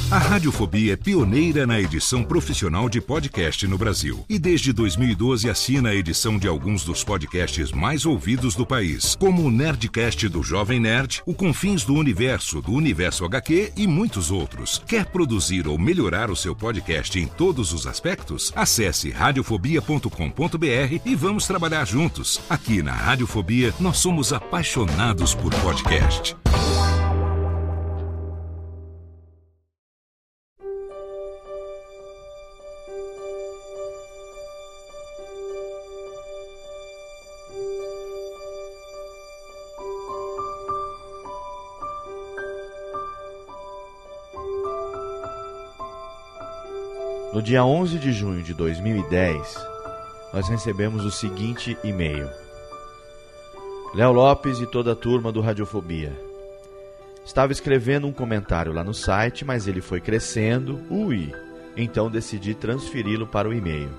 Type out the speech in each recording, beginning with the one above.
A Radiofobia é pioneira na edição profissional de podcast no Brasil. E desde 2012 assina a edição de alguns dos podcasts mais ouvidos do país, como o Nerdcast do Jovem Nerd, o Confins do Universo HQ e muitos outros. Quer produzir ou melhorar o seu podcast em todos os aspectos? Acesse radiofobia.com.br e vamos trabalhar juntos. Aqui na Radiofobia, nós somos apaixonados por podcast. No dia 11 de junho de 2010, nós recebemos o seguinte e-mail. Léo Lopes e toda a turma do Radiofobia. Estava escrevendo um comentário lá no site, mas ele foi crescendo, então decidi transferi-lo para o e-mail.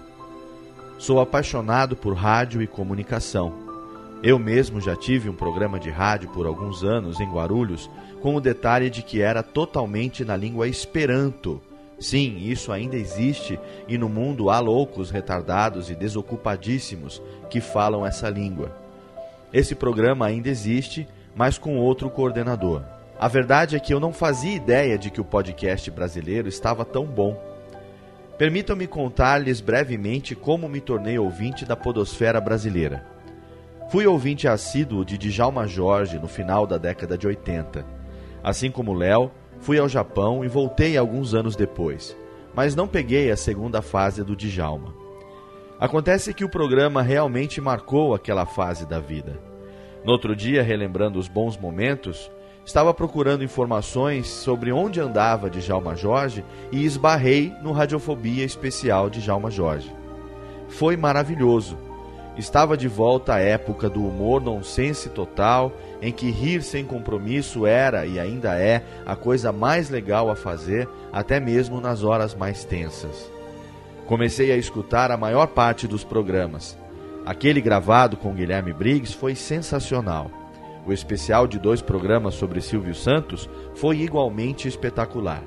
Sou apaixonado por rádio e comunicação. Eu mesmo já tive um programa de rádio por alguns anos em Guarulhos, com o detalhe de que era totalmente na língua Esperanto. Sim, isso ainda existe e no mundo há loucos, retardados e desocupadíssimos que falam essa língua. Esse programa ainda existe, mas com outro coordenador. A verdade é que eu não fazia ideia de que o podcast brasileiro estava tão bom. Permitam-me contar-lhes brevemente como me tornei ouvinte da podosfera brasileira. Fui ouvinte assíduo de Djalma Jorge no final da década de 80. Assim como Léo, fui ao Japão e voltei alguns anos depois, mas não peguei a segunda fase do Djalma. Acontece que o programa realmente marcou aquela fase da vida. No outro dia, relembrando os bons momentos, estava procurando informações sobre onde andava Djalma Jorge e esbarrei no Radiofobia Especial Djalma Jorge. Foi maravilhoso. Estava de volta à época do humor nonsense total, em que rir sem compromisso era e ainda é a coisa mais legal a fazer, até mesmo nas horas mais tensas. Comecei a escutar a maior parte dos programas. Aquele gravado com Guilherme Briggs foi sensacional. O especial de 2 programas sobre Silvio Santos foi igualmente espetacular.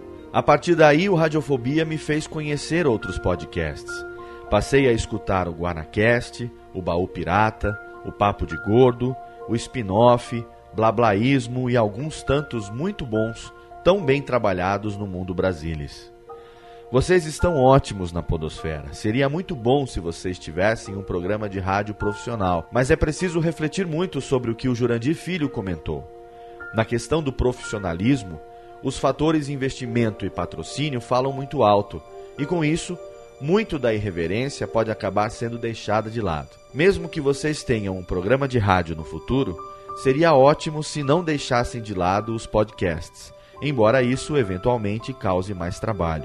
A partir daí, o Radiofobia me fez conhecer outros podcasts. Passei a escutar o Guanacast, o Baú Pirata, o Papo de Gordo, o Spin-Off, Blablaísmo e alguns tantos muito bons, tão bem trabalhados no mundo Brasilis. Vocês estão ótimos na podosfera. Seria muito bom se vocês tivessem um programa de rádio profissional, mas é preciso refletir muito sobre o que o Jurandir Filho comentou. Na questão do profissionalismo, os fatores investimento e patrocínio falam muito alto, e com isso, muito da irreverência pode acabar sendo deixada de lado. Mesmo que vocês tenham um programa de rádio no futuro, seria ótimo se não deixassem de lado os podcasts, embora isso eventualmente cause mais trabalho.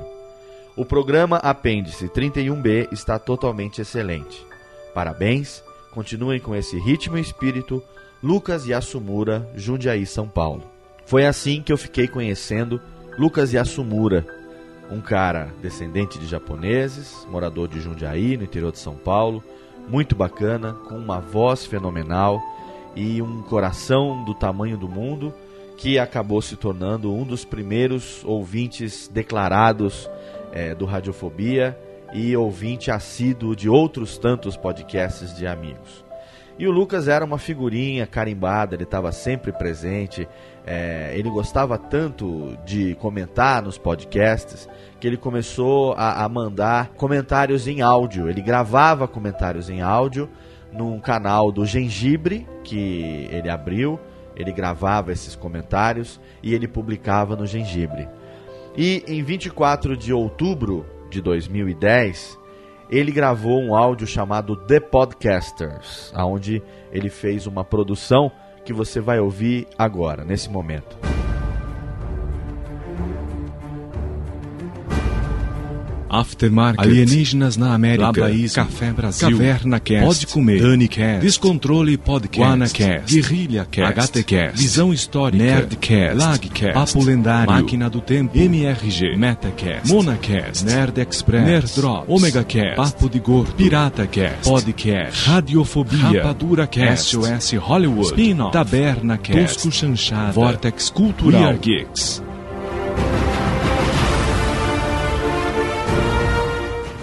O programa Apêndice 31B está totalmente excelente. Parabéns, continuem com esse ritmo e espírito. Lucas Yasumura, Jundiaí, São Paulo. Foi assim que eu fiquei conhecendo Lucas Yasumura, um cara descendente de japoneses, morador de Jundiaí, no interior de São Paulo, muito bacana, com uma voz fenomenal e um coração do tamanho do mundo, que acabou se tornando um dos primeiros ouvintes declarados do Radiofobia e ouvinte assíduo de outros tantos podcasts de amigos. E o Lucas era uma figurinha carimbada, ele estava sempre presente, ele gostava tanto de comentar nos podcasts que ele começou a mandar comentários em áudio. Ele gravava comentários em áudio num canal do Gengibre que ele abriu, ele gravava esses comentários e ele publicava no Gengibre. E em 24 de outubro de 2010, ele gravou um áudio chamado The Podcasters, onde ele fez uma produção que você vai ouvir agora, nesse momento. Aftermarket, Alienígenas na América, Labaísmo, Café Brasil, Caverna Cast, Pode Comer, Dani Cast, Descontrole Podcast, Guanacast, Guerrilha Cast, HTCast, Visão Histórica, Nerdcast, Lagcast, Papo Lendário, Máquina do Tempo, MRG, Metacast, Monacast, Nerd Express, Nerdrop, Omega Cast, Papo de Gordo, Pirata Cast, Podcast, Radiofobia, Rapadura Cast, SOS Hollywood, Spin-Off, Taberna Cast, Tosco Chanchada, Vortex Cultural, We Are Geeks.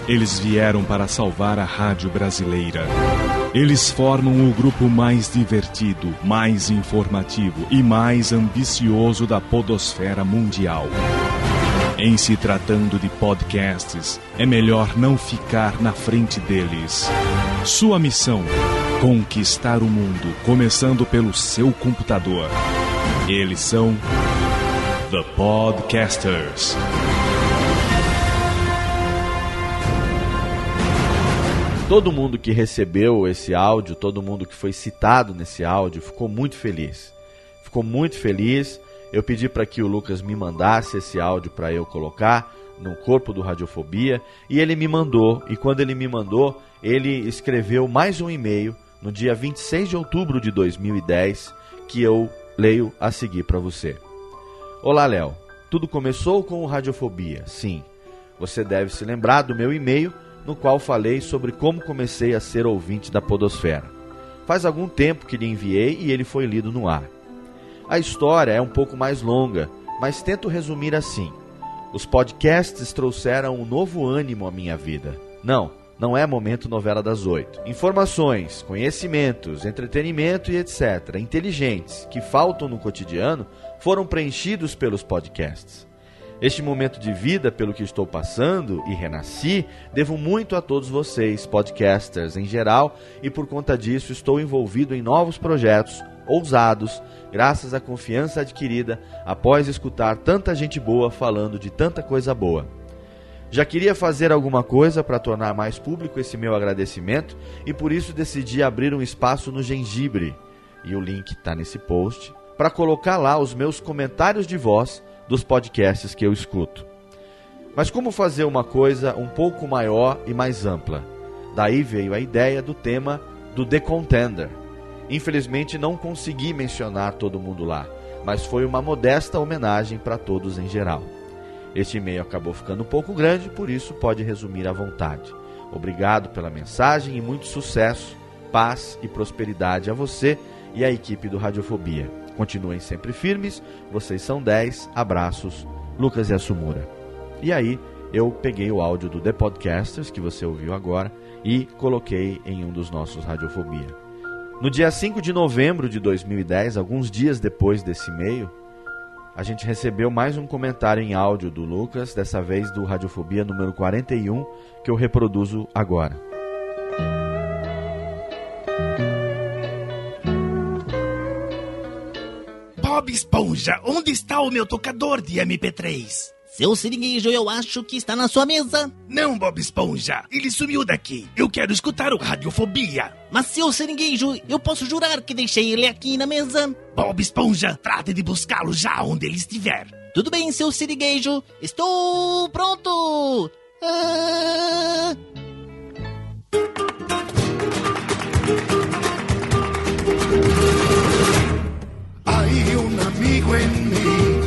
Eles vieram para salvar a rádio brasileira. Eles formam o grupo mais divertido, mais informativo e mais ambicioso da podosfera mundial. Em se tratando de podcasts, é melhor não ficar na frente deles. Sua missão: conquistar o mundo, começando pelo seu computador. Eles são The Podcasters. Todo mundo que recebeu esse áudio, todo mundo que foi citado nesse áudio, ficou muito feliz. Ficou muito feliz. Eu pedi para que o Lucas me mandasse esse áudio para eu colocar no corpo do Radiofobia, e ele me mandou. E quando ele me mandou, ele escreveu mais um e-mail no dia 26 de outubro de 2010, que eu leio a seguir para você. Olá, Léo. Tudo começou com o Radiofobia. Sim, você deve se lembrar do meu e-mail, no qual falei sobre como comecei a ser ouvinte da podosfera. Faz algum tempo que lhe enviei e ele foi lido no ar. A história é um pouco mais longa, mas tento resumir assim. Os podcasts trouxeram um novo ânimo à minha vida. Não é momento novela das 8. Informações, conhecimentos, entretenimento e etc., inteligentes, que faltam no cotidiano, foram preenchidos pelos podcasts. Este momento de vida pelo que estou passando e renasci, devo muito a todos vocês, podcasters em geral, e por conta disso estou envolvido em novos projetos, ousados, graças à confiança adquirida após escutar tanta gente boa falando de tanta coisa boa. Já queria fazer alguma coisa para tornar mais público esse meu agradecimento e por isso decidi abrir um espaço no Gengibre, e o link está nesse post, para colocar lá os meus comentários de voz dos podcasts que eu escuto. Mas como fazer uma coisa um pouco maior e mais ampla? Daí veio a ideia do tema do The Contender. Infelizmente não consegui mencionar todo mundo lá, mas foi uma modesta homenagem para todos em geral. Este e-mail acabou ficando um pouco grande, por isso pode resumir à vontade. Obrigado pela mensagem e muito sucesso, paz e prosperidade a você e à equipe do Radiofobia. Continuem sempre firmes, vocês são 10, abraços, Lucas e Assumura. E aí eu peguei o áudio do The Podcasters, que você ouviu agora, e coloquei em um dos nossos Radiofobia. No dia 5 de novembro de 2010, alguns dias depois desse e-mail, a gente recebeu mais um comentário em áudio do Lucas, dessa vez do Radiofobia número 41, que eu reproduzo agora. Bob Esponja, onde está o meu tocador de MP3? Seu seringuejo, eu acho que está na sua mesa. Não, Bob Esponja, ele sumiu daqui. Eu quero escutar o Radiofobia. Mas, seu seringuejo, eu posso jurar que deixei ele aqui na mesa. Bob Esponja, trate de buscá-lo já onde ele estiver. Tudo bem, seu seringuejo. Estou pronto. Hay un amigo en mí.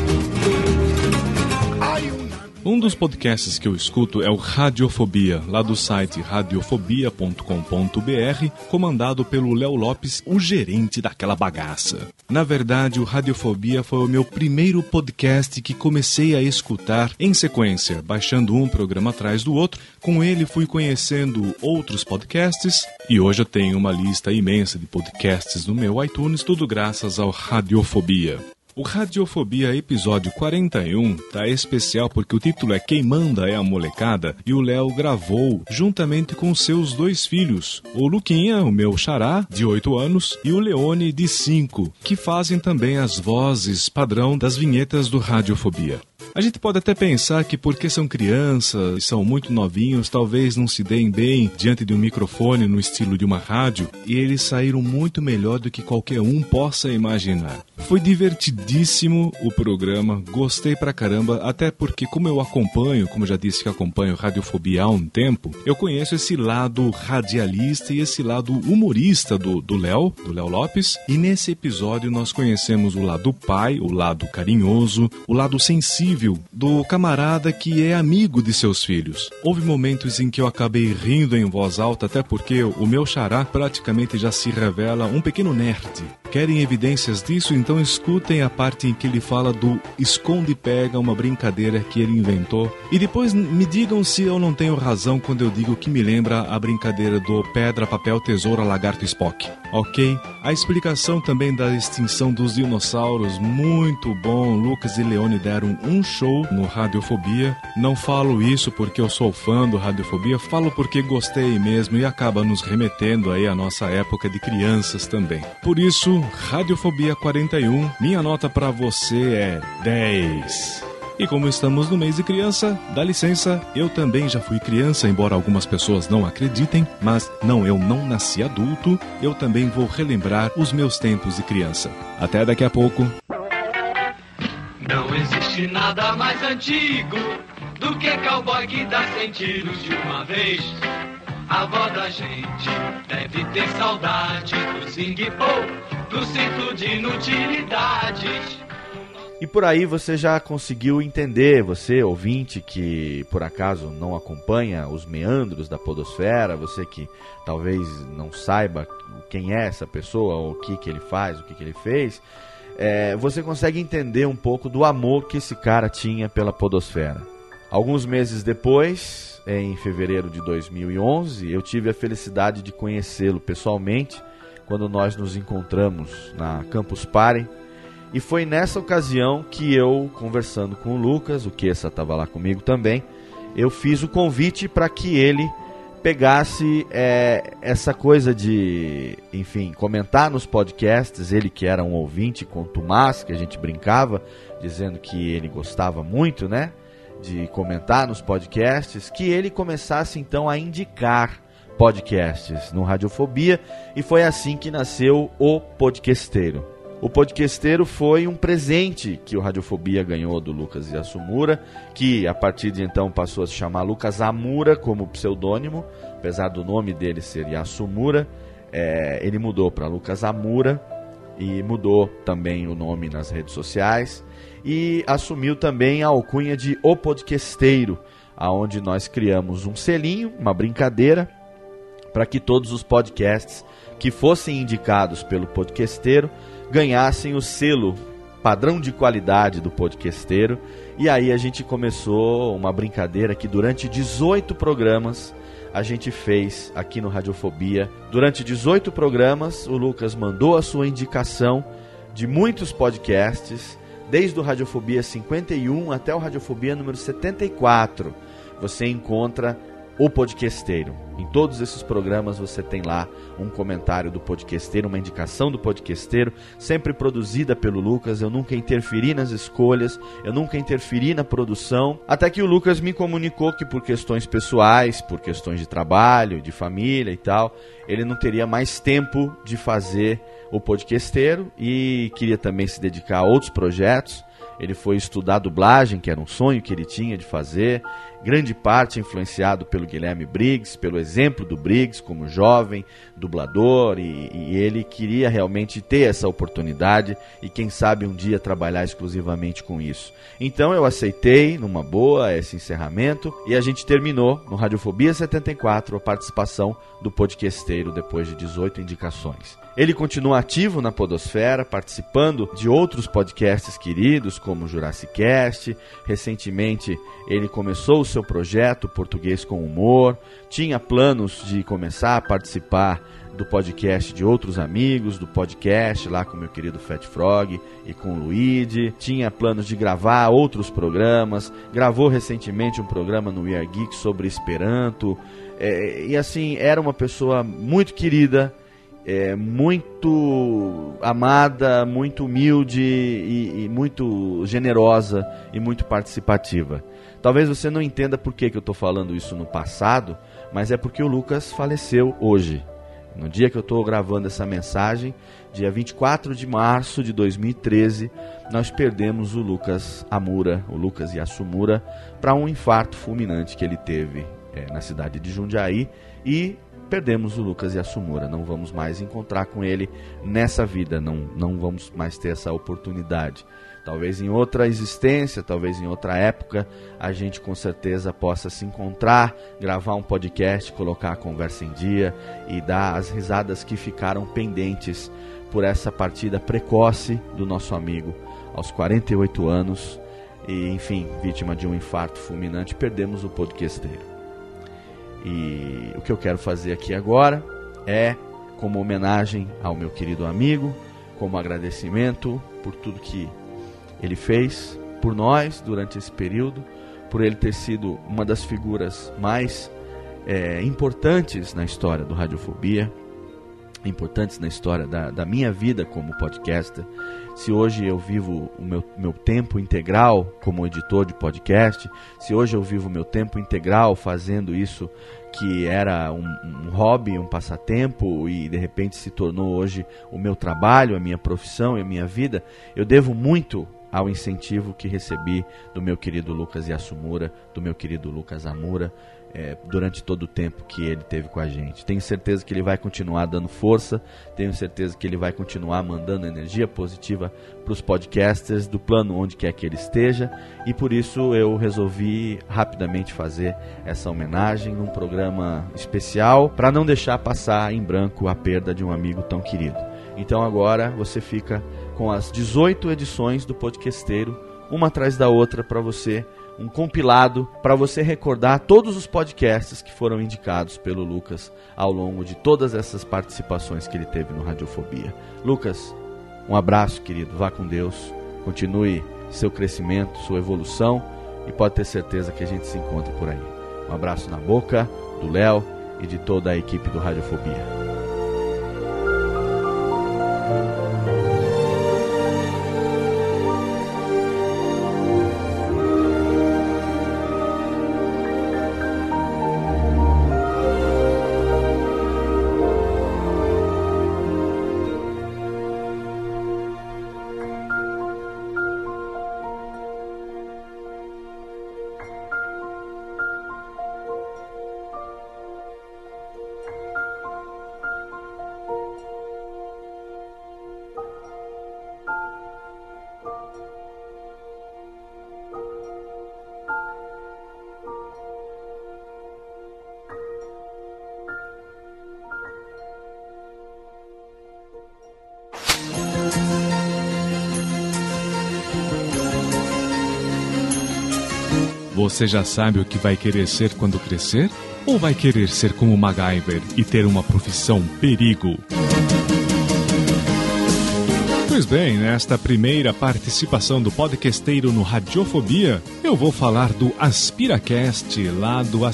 Um dos podcasts que eu escuto é o Radiofobia, lá do site radiofobia.com.br, comandado pelo Léo Lopes, o gerente daquela bagaça. Na verdade, o Radiofobia foi o meu primeiro podcast que comecei a escutar em sequência, baixando um programa atrás do outro. Com ele fui conhecendo outros podcasts e hoje eu tenho uma lista imensa de podcasts no meu iTunes, tudo graças ao Radiofobia. O Radiofobia episódio 41 tá especial porque o título é Quem Manda é a Molecada e o Léo gravou juntamente com seus dois filhos, o Luquinha, o meu xará, de 8 anos, e o Leone, de 5, que fazem também as vozes padrão das vinhetas do Radiofobia. A gente pode até pensar que porque são crianças e são muito novinhos, talvez não se deem bem diante de um microfone no estilo de uma rádio, e eles saíram muito melhor do que qualquer um possa imaginar. Foi divertidíssimo o programa, gostei pra caramba, até porque como eu já disse que acompanho Radiofobia há um tempo, eu conheço esse lado radialista e esse lado humorista do Léo Lopes, e nesse episódio nós conhecemos o lado pai, o lado carinhoso, o lado sensível do camarada que é amigo de seus filhos. Houve momentos em que eu acabei rindo em voz alta, até porque o meu xará praticamente já se revela um pequeno nerd, Querem evidências disso? Então escutem a parte em que ele fala do esconde-pega, uma brincadeira que ele inventou. E depois me digam se eu não tenho razão quando eu digo que me lembra a brincadeira do pedra, papel, tesoura, lagarto, Spock. Ok? A explicação também da extinção dos dinossauros, muito bom. Lucas e Leone deram um show no Radiofobia. Não falo isso porque eu sou fã do Radiofobia, falo porque gostei mesmo e acaba nos remetendo aí à nossa época de crianças também. Por isso, Radiofobia 41, minha nota pra você é 10. E como estamos no mês de criança, dá licença, eu também já fui criança, embora algumas pessoas não acreditem, mas eu não nasci adulto, eu também vou relembrar os meus tempos de criança. Até daqui a pouco. Não existe nada mais antigo do que cowboy que dá 100 tiros de uma vez. A avó da gente deve ter saudade do zing-pô, do cinto de inutilidades. E por aí você já conseguiu entender, você ouvinte que por acaso não acompanha os meandros da podosfera, você que talvez não saiba quem é essa pessoa, ou o que ele faz, o que ele fez, você consegue entender um pouco do amor que esse cara tinha pela podosfera. Alguns meses depois, em fevereiro de 2011, eu tive a felicidade de conhecê-lo pessoalmente, quando nós nos encontramos na Campus Party. E foi nessa ocasião que eu, conversando com o Lucas, o Kessa estava lá comigo também, eu fiz o convite para que ele pegasse essa coisa de, enfim, comentar nos podcasts, ele que era um ouvinte contumaz, que a gente brincava, dizendo que ele gostava muito, né, de comentar nos podcasts, que ele começasse então a indicar podcasts no Radiofobia, e foi assim que nasceu o Podcasteiro. O Podcasteiro foi um presente que o Radiofobia ganhou do Lucas Yasumura, que a partir de então passou a se chamar Lucas Amura como pseudônimo, apesar do nome dele ser Yasumura, ele mudou para Lucas Amura e mudou também o nome nas redes sociais e assumiu também a alcunha de O Podcasteiro, aonde nós criamos um selinho, uma brincadeira, para que todos os podcasts que fossem indicados pelo Podcasteiro ganhassem o selo padrão de qualidade do Podcasteiro. E aí a gente começou uma brincadeira que durante 18 programas a gente fez aqui no Radiofobia. Durante 18 programas o Lucas mandou a sua indicação de muitos podcasts, desde o Radiofobia 51 até o Radiofobia número 74. Você encontra o Podcasteiro. Em todos esses programas você tem lá um comentário do Podcasteiro, uma indicação do Podcasteiro, sempre produzida pelo Lucas. Eu nunca interferi nas escolhas, eu nunca interferi na produção, até que o Lucas me comunicou que por questões pessoais, por questões de trabalho, de família e tal, ele não teria mais tempo de fazer o Podcasteiro e queria também se dedicar a outros projetos. Ele foi estudar dublagem, que era um sonho que ele tinha de fazer, grande parte influenciado pelo Guilherme Briggs, pelo exemplo do Briggs como jovem dublador, e ele queria realmente ter essa oportunidade e quem sabe um dia trabalhar exclusivamente com isso. Então eu aceitei numa boa esse encerramento e a gente terminou no Radiofobia 74 a participação do Podcasteiro depois de 18 indicações. Ele continua ativo na podosfera, participando de outros podcasts queridos, como o Jurassic Cast. Recentemente, ele começou o seu projeto Português com Humor. Tinha planos de começar a participar do podcast de outros amigos, do podcast lá com meu querido Fat Frog e com o Luigi. Tinha planos de gravar outros programas. Gravou recentemente um programa no We Are Geek sobre Esperanto. E assim, era uma pessoa muito querida, muito amada, muito humilde e muito generosa e muito participativa. Talvez você não entenda por que eu estou falando isso no passado, mas é porque o Lucas faleceu hoje. No dia que eu estou gravando essa mensagem, dia 24 de março de 2013, nós perdemos o Lucas Amura, o Lucas Yasumura, para um infarto fulminante que ele teve na cidade de Jundiaí, e perdemos o Lucas Yasumura. Não vamos mais encontrar com ele nessa vida, não vamos mais ter essa oportunidade. Talvez em outra existência, talvez em outra época, a gente com certeza possa se encontrar, gravar um podcast, colocar a conversa em dia e dar as risadas que ficaram pendentes por essa partida precoce do nosso amigo aos 48 anos e, enfim, vítima de um infarto fulminante. Perdemos o podcasteiro. E o que eu quero fazer aqui agora é, como homenagem ao meu querido amigo, como agradecimento por tudo que ele fez por nós durante esse período, por ele ter sido uma das figuras mais importantes na história do Radiofobia, importantes na história da minha vida como podcaster. Se hoje eu vivo o meu tempo integral como editor de podcast, se hoje eu vivo o meu tempo integral fazendo isso que era um hobby, um passatempo e de repente se tornou hoje o meu trabalho, a minha profissão e a minha vida, eu devo muito ao incentivo que recebi do meu querido Lucas Yasumura, do meu querido Lucas Amura, durante todo o tempo que ele teve com a gente. Tenho certeza que ele vai continuar dando força, tenho certeza que ele vai continuar mandando energia positiva para os podcasters do plano onde quer que ele esteja, e por isso eu resolvi rapidamente fazer essa homenagem num programa especial, para não deixar passar em branco a perda de um amigo tão querido. Então agora você fica com as 18 edições do Podcasteiro, uma atrás da outra, para você, um compilado para você recordar todos os podcasts que foram indicados pelo Lucas ao longo de todas essas participações que ele teve no Radiofobia. Lucas, um abraço, querido, vá com Deus, continue seu crescimento, sua evolução, e pode ter certeza que a gente se encontra por aí. Um abraço na boca do Léo e de toda a equipe do Radiofobia. Você já sabe o que vai querer ser quando crescer? Ou vai querer ser como MacGyver e ter uma profissão perigo? Pois bem, nesta primeira participação do Podcasteiro no Radiofobia, eu vou falar do AspiraCast, lá do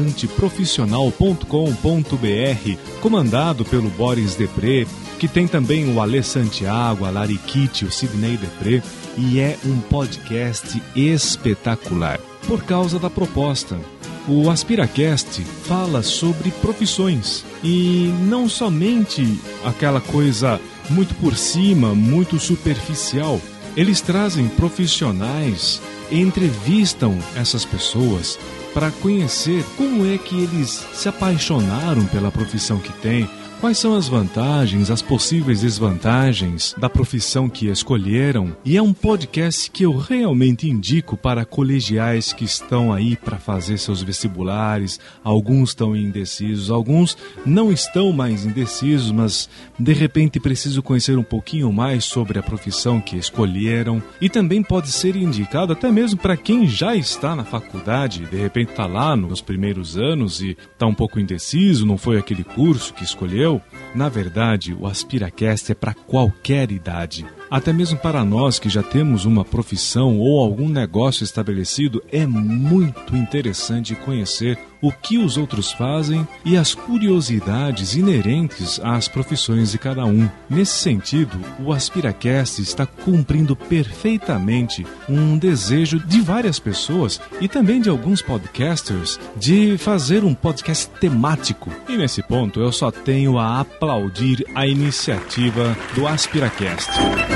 aspiranteprofissional.com.br, comandado pelo Boris Depré, que tem também o Alê Santiago, a Lari Kitt, o Sidney Depré, e é um podcast espetacular, por causa da proposta. O AspiraCast fala sobre profissões, e não somente aquela coisa muito por cima, muito superficial. Eles trazem profissionais, entrevistam essas pessoas para conhecer como é que eles se apaixonaram pela profissão que têm, quais são as vantagens, as possíveis desvantagens da profissão que escolheram. E é um podcast que eu realmente indico para colegiais que estão aí para fazer seus vestibulares. Alguns estão indecisos, alguns não estão mais indecisos, mas de repente precisam conhecer um pouquinho mais sobre a profissão que escolheram. E também pode ser indicado até mesmo para quem já está na faculdade, de repente está lá nos primeiros anos e está um pouco indeciso, não foi aquele curso que escolheu. Na verdade, o AspiraCast é para qualquer idade. Até mesmo para nós que já temos uma profissão ou algum negócio estabelecido, é muito interessante conhecer o que os outros fazem e as curiosidades inerentes às profissões de cada um. Nesse sentido, o AspiraCast está cumprindo perfeitamente um desejo de várias pessoas e também de alguns podcasters de fazer um podcast temático. E nesse ponto eu só tenho a aplaudir a iniciativa do AspiraCast.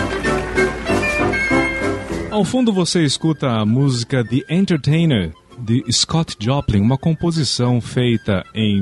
Ao fundo você escuta a música The Entertainer, de Scott Joplin, uma composição feita em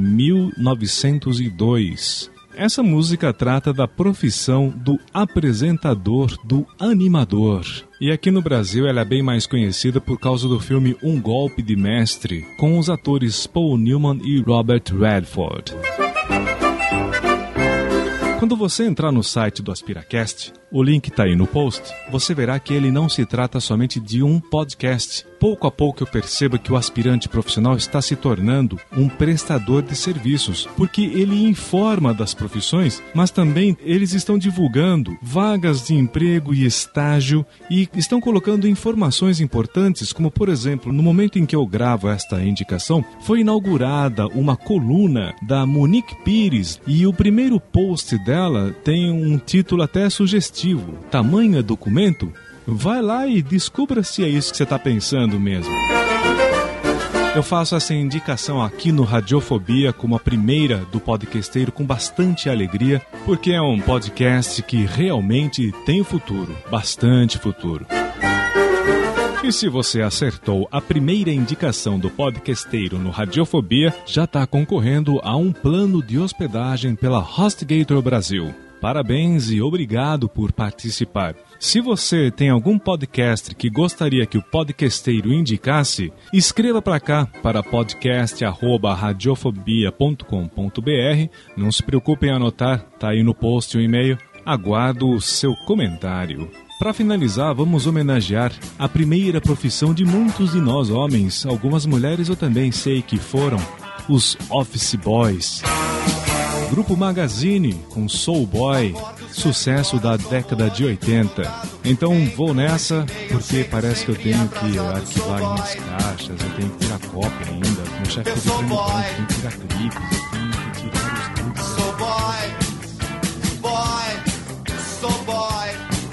1902. Essa música trata da profissão do apresentador, do animador. E aqui no Brasil ela é bem mais conhecida por causa do filme Um Golpe de Mestre, com os atores Paul Newman e Robert Redford. Quando você entrar no site do AspiraCast, o link está aí no post, você verá que ele não se trata somente de um podcast. Pouco a pouco eu percebo que o aspirante profissional está se tornando um prestador de serviços, porque ele informa das profissões, mas também eles estão divulgando vagas de emprego e estágio e estão colocando informações importantes, como por exemplo, no momento em que eu gravo esta indicação, foi inaugurada uma coluna da Monique Pires e o primeiro post dela tem um título até sugestivo. Tamanho é documento? Vai lá e descubra se é isso que você está pensando mesmo. Eu faço essa indicação aqui no Radiofobia como a primeira do podcasteiro com bastante alegria, porque é um podcast que realmente tem futuro, bastante futuro. E se você acertou a primeira indicação do podcasteiro no Radiofobia, já está concorrendo a um plano de hospedagem pela HostGator Brasil. Parabéns e obrigado por participar. Se você tem algum podcast que gostaria que o podcasteiro indicasse, escreva para cá, para podcast@radiofobia.com.br. Não se preocupe em anotar, tá aí no post o e-mail. Aguardo o seu comentário. Para finalizar, vamos homenagear a primeira profissão de muitos de nós homens. Algumas mulheres eu também sei que foram os office boys. Grupo Magazine com Soul Boy, sucesso da década de 80. Então vou nessa, porque parece que eu tenho que arquivar umas caixas, eu tenho que tirar cópia ainda. Meu chefe pediu pra mim, eu tenho que tirar clipes, eu tenho que tirar os clipes. Soul Boy, Soul Boy.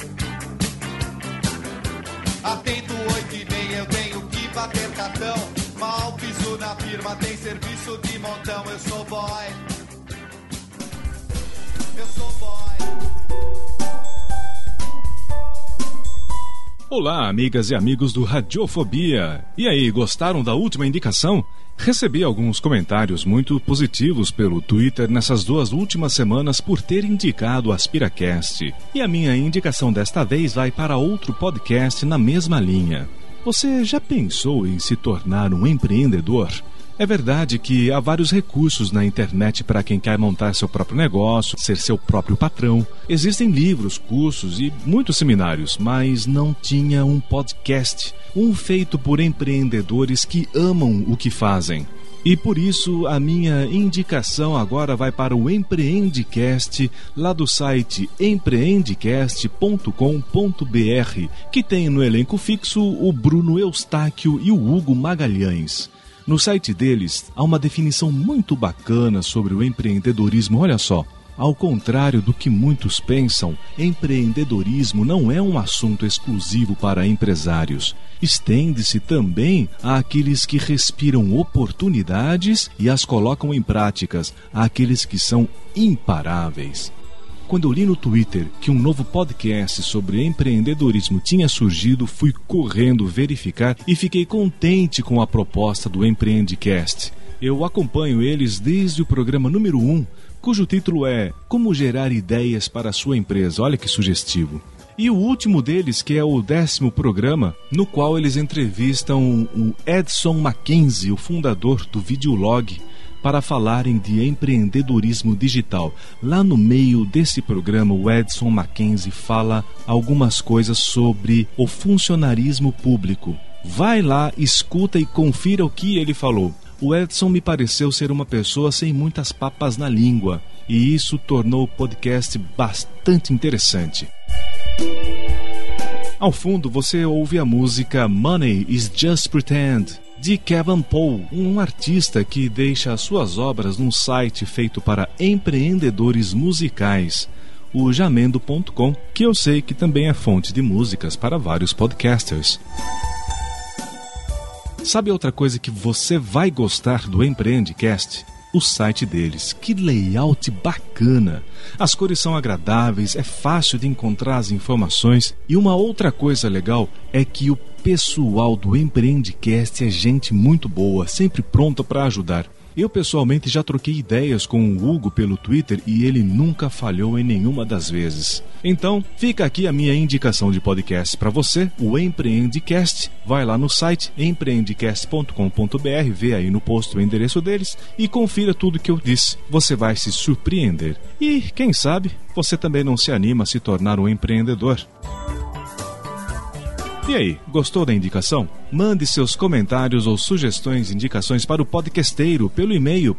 Atento 8h30, eu tenho que bater cartão. Mal piso na firma, tem serviço de montão. Eu sou boy. Olá, amigas e amigos do Radiofobia. E aí, gostaram da última indicação? Recebi alguns comentários muito positivos pelo Twitter nessas 2 últimas semanas por ter indicado o AspiraCast. E a minha indicação desta vez vai para outro podcast na mesma linha. Você já pensou em se tornar um empreendedor? É verdade que há vários recursos na internet para quem quer montar seu próprio negócio, ser seu próprio patrão. Existem livros, cursos e muitos seminários, mas não tinha um podcast, um feito por empreendedores que amam o que fazem. E por isso a minha indicação agora vai para o Empreendecast, lá do site empreendecast.com.br, que tem no elenco fixo o Bruno Eustáquio e o Hugo Magalhães. No site deles, há uma definição muito bacana sobre o empreendedorismo. Olha só, ao contrário do que muitos pensam, empreendedorismo não é um assunto exclusivo para empresários. Estende-se também àqueles que respiram oportunidades e as colocam em práticas, àqueles que são imparáveis. Quando eu li no Twitter que um novo podcast sobre empreendedorismo tinha surgido, fui correndo verificar e fiquei contente com a proposta do Empreendecast. Eu acompanho eles desde o programa número 1, cujo título é Como Gerar Ideias para a Sua Empresa. Olha que sugestivo. E o último deles, que é o 10º programa, no qual eles entrevistam o Edson Mackenzie, o fundador do Videolog, para falarem de empreendedorismo digital. Lá no meio desse programa, o Edson Mackenzie fala algumas coisas sobre o funcionarismo público. Vai lá, escuta e confira o que ele falou. O Edson me pareceu ser uma pessoa sem muitas papas na língua, e isso tornou o podcast bastante interessante. Ao fundo, você ouve a música Money is Just Pretend, de Kevin Paul, um artista que deixa suas obras num site feito para empreendedores musicais, o jamendo.com, que eu sei que também é fonte de músicas para vários podcasters. Sabe outra coisa que você vai gostar do Empreendecast? O site deles, que layout bacana! As cores são agradáveis, é fácil de encontrar as informações, e uma outra coisa legal é que o pessoal do Empreendecast é gente muito boa, sempre pronta para ajudar. Eu pessoalmente já troquei ideias com o Hugo pelo Twitter e ele nunca falhou em nenhuma das vezes. Então, fica aqui a minha indicação de podcast para você, o Empreendecast. Vai lá no site empreendecast.com.br, vê aí no post o endereço deles e confira tudo que eu disse. Você vai se surpreender. E, quem sabe, você também não se anima a se tornar um empreendedor. E aí, gostou da indicação? Mande seus comentários ou sugestões, indicações para o podcasteiro pelo e-mail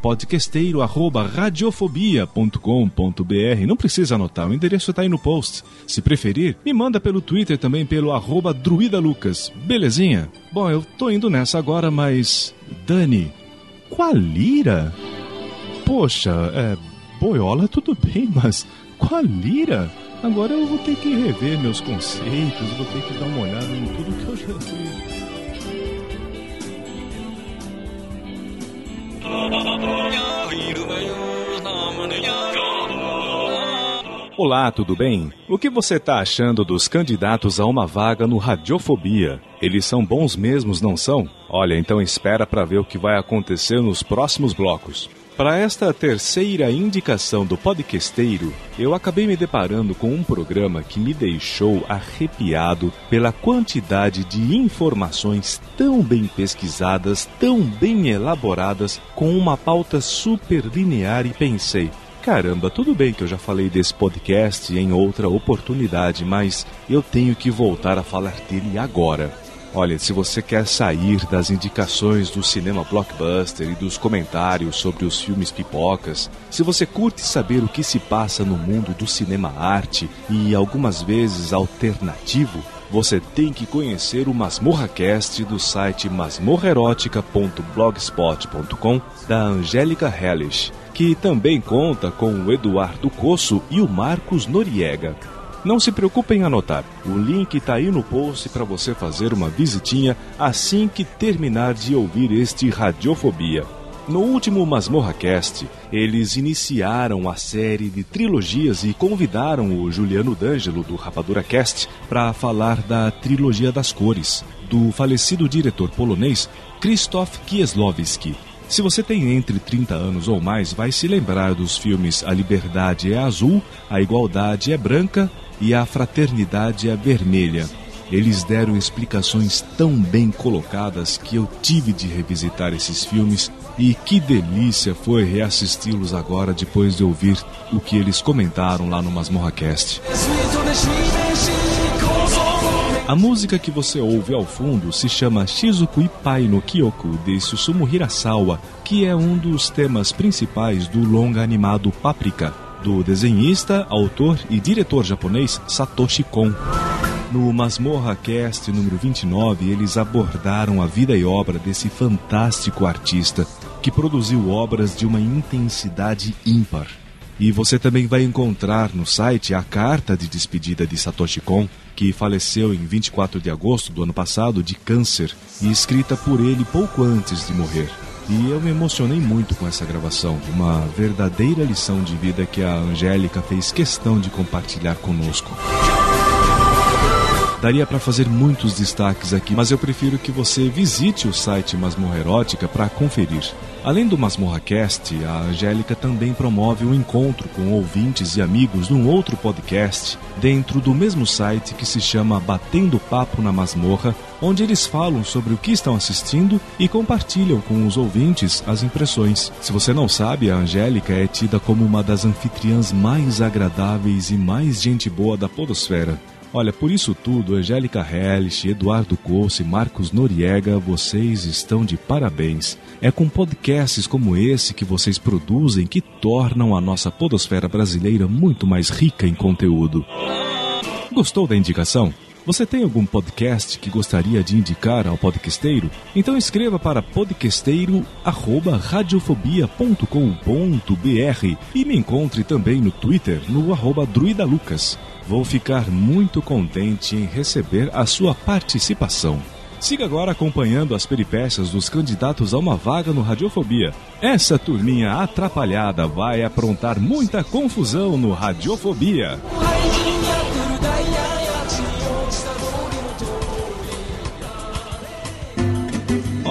podcasteiro@radiofobia.com.br. Não precisa anotar, o endereço está aí no post. Se preferir, me manda pelo Twitter também pelo @druidalucas. Belezinha? Bom, eu tô indo nessa agora, mas... Dani, Qualira? Poxa, boiola tudo bem, mas Qualira? Agora eu vou ter que rever meus conceitos, vou ter que dar uma olhada em tudo que eu já vi. Olá, tudo bem? O que você está achando dos candidatos a uma vaga no Radiofobia? Eles são bons mesmos, não são? Olha, então espera para ver o que vai acontecer nos próximos blocos. Para esta terceira indicação do podcasteiro, eu acabei me deparando com um programa que me deixou arrepiado pela quantidade de informações tão bem pesquisadas, tão bem elaboradas, com uma pauta super linear e pensei... Caramba, tudo bem que eu já falei desse podcast em outra oportunidade, mas eu tenho que voltar a falar dele agora. Olha, se você quer sair das indicações do cinema blockbuster e dos comentários sobre os filmes pipocas, se você curte saber o que se passa no mundo do cinema arte e algumas vezes alternativo, você tem que conhecer o MasmorraCast do site masmorraerótica.blogspot.com da Angélica Hellish, que também conta com o Eduardo Cosso e o Marcos Noriega. Não se preocupe em anotar, o link está aí no post para você fazer uma visitinha assim que terminar de ouvir este Radiofobia. No último MasmorraCast, eles iniciaram a série de trilogias e convidaram o Juliano D'Angelo, do RapaduraCast, para falar da trilogia das cores, do falecido diretor polonês Krzysztof Kieslowski. Se você tem entre 30 anos ou mais, vai se lembrar dos filmes A Liberdade é Azul, A Igualdade é Branca e A Fraternidade é Vermelha. Eles deram explicações tão bem colocadas que eu tive de revisitar esses filmes e que delícia foi reassisti-los agora depois de ouvir o que eles comentaram lá no MasmorraCast. A música que você ouve ao fundo se chama Shizuku Ippai no Kyoko, de Susumu Hirasawa, que é um dos temas principais do longa animado Paprika, do desenhista, autor e diretor japonês Satoshi Kon. No MasmorraCast número 29, eles abordaram a vida e obra desse fantástico artista, que produziu obras de uma intensidade ímpar. E você também vai encontrar no site a carta de despedida de Satoshi Kon, que faleceu em 24 de agosto do ano passado de câncer, e escrita por ele pouco antes de morrer. E eu me emocionei muito com essa gravação, uma verdadeira lição de vida que a Angélica fez questão de compartilhar conosco. Daria para fazer muitos destaques aqui, mas eu prefiro que você visite o site Masmorra Erótica para conferir. Além do MasmorraCast, a Angélica também promove um encontro com ouvintes e amigos num outro podcast, dentro do mesmo site que se chama Batendo Papo na Masmorra, onde eles falam sobre o que estão assistindo e compartilham com os ouvintes as impressões. Se você não sabe, a Angélica é tida como uma das anfitriãs mais agradáveis e mais gente boa da podosfera. Olha, por isso tudo, Angélica Hellish, Eduardo Cosso e Marcos Noriega, vocês estão de parabéns. É com podcasts como esse que vocês produzem que tornam a nossa podosfera brasileira muito mais rica em conteúdo. Gostou da indicação? Você tem algum podcast que gostaria de indicar ao podcasteiro? Então escreva para podcasteiro@radiofobia.com.br e me encontre também no Twitter, no @druidalucas. Vou ficar muito contente em receber a sua participação. Siga agora acompanhando as peripécias dos candidatos a uma vaga no Radiofobia. Essa turminha atrapalhada vai aprontar muita confusão no Radiofobia.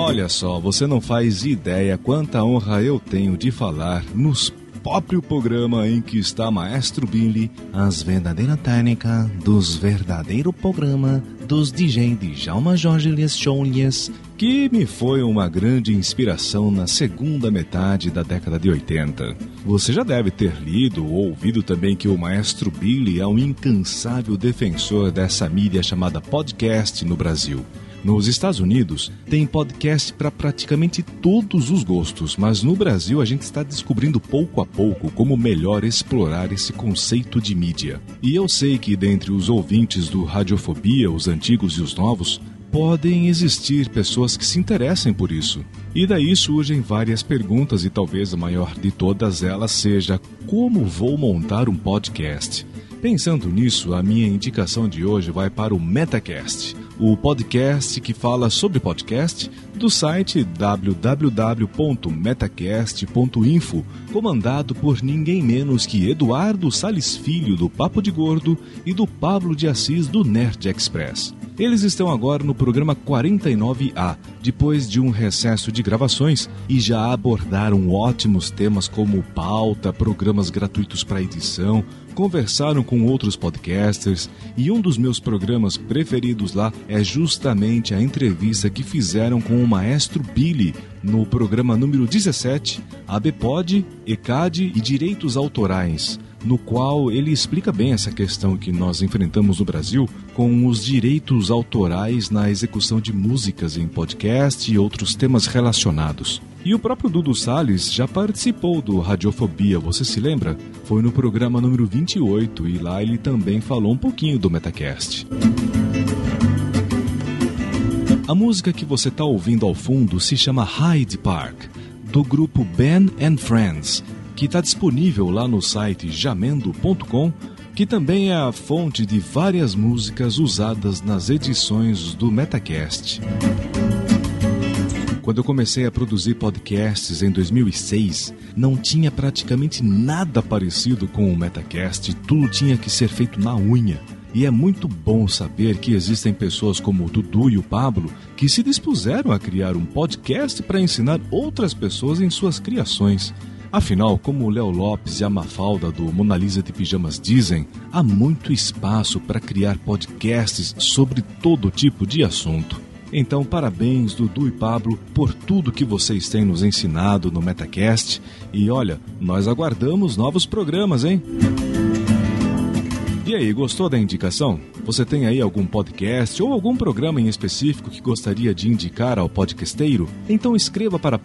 Olha só, você não faz ideia quanta honra eu tenho de falar nos próprio programa em que está Maestro Billy, as verdadeiras técnicas dos verdadeiros programas dos DJ Djalma Jorge Choulias, que me foi uma grande inspiração na segunda metade da década de 80. Você já deve ter lido ou ouvido também que o Maestro Billy é um incansável defensor dessa mídia chamada podcast no Brasil. Nos Estados Unidos, tem podcast para praticamente todos os gostos, mas no Brasil a gente está descobrindo pouco a pouco como melhor explorar esse conceito de mídia. E eu sei que dentre os ouvintes do Radiofobia, os antigos e os novos, podem existir pessoas que se interessem por isso. E daí surgem várias perguntas e talvez a maior de todas elas seja: como vou montar um podcast? Pensando nisso, a minha indicação de hoje vai para o Metacast, o podcast que fala sobre podcast do site www.metacast.info, comandado por ninguém menos que Eduardo Salles Filho, do Papo de Gordo, e do Pablo de Assis, do Nerd Express. Eles estão agora no programa 49A, depois de um recesso de gravações, e já abordaram ótimos temas como pauta, programas gratuitos para edição, conversaram com outros podcasters, e um dos meus programas preferidos lá é justamente a entrevista que fizeram com o Maestro Billy no programa número 17, ABPOD, ECAD e Direitos Autorais, no qual ele explica bem essa questão que nós enfrentamos no Brasil com os direitos autorais na execução de músicas em podcast e outros temas relacionados. E o próprio Dudu Salles já participou do Radiofobia, você se lembra? Foi no programa número 28 e lá ele também falou um pouquinho do Metacast. A música que você está ouvindo ao fundo se chama Hyde Park, do grupo Ben and Friends, que está disponível lá no site jamendo.com, que também é a fonte de várias músicas usadas nas edições do Metacast. Quando eu comecei a produzir podcasts em 2006, não tinha praticamente nada parecido com o Metacast, tudo tinha que ser feito na unha. E é muito bom saber que existem pessoas como o Dudu e o Pablo que se dispuseram a criar um podcast para ensinar outras pessoas em suas criações. Afinal, como o Léo Lopes e a Mafalda do Mona Lisa de Pijamas dizem, há muito espaço para criar podcasts sobre todo tipo de assunto. Então, parabéns, Dudu e Pablo, por tudo que vocês têm nos ensinado no Metacast. E olha, nós aguardamos novos programas, hein? E aí, gostou da indicação? Você tem aí algum podcast ou algum programa em específico que gostaria de indicar ao podcasteiro? Então escreva para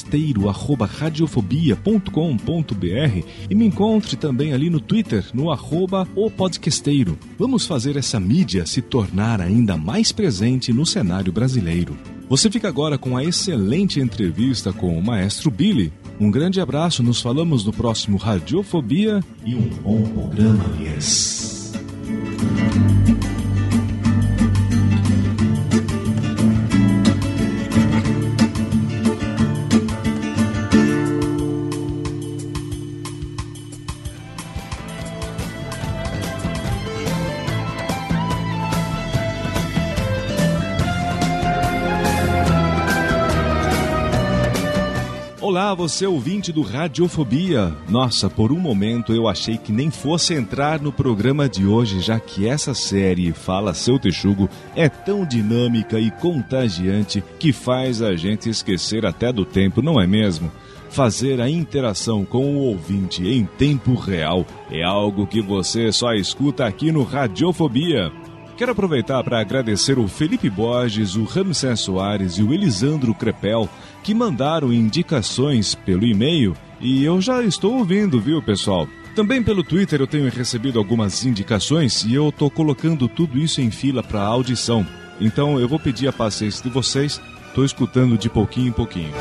podcasteiro@radiofobia.com.br e me encontre também ali no Twitter, no @opodcasteiro. Vamos fazer essa mídia se tornar ainda mais presente no cenário brasileiro. Você fica agora com a excelente entrevista com o Maestro Billy. Um grande abraço, nos falamos no próximo Radiofobia e um bom programa, yes! Olá, você ouvinte do Radiofobia. Nossa, por um momento eu achei que nem fosse entrar no programa de hoje, já que essa série Fala Seu Texugo é tão dinâmica e contagiante que faz a gente esquecer até do tempo, não é mesmo? Fazer a interação com o ouvinte em tempo real é algo que você só escuta aqui no Radiofobia. Quero aproveitar para agradecer o Felipe Borges, o Ramsés Soares e o Elisandro Crepel, que mandaram indicações pelo e-mail e eu já estou ouvindo, viu, pessoal? Também pelo Twitter eu tenho recebido algumas indicações e eu estou colocando tudo isso em fila para audição. Então eu vou pedir a paciência de vocês, estou escutando de pouquinho em pouquinho.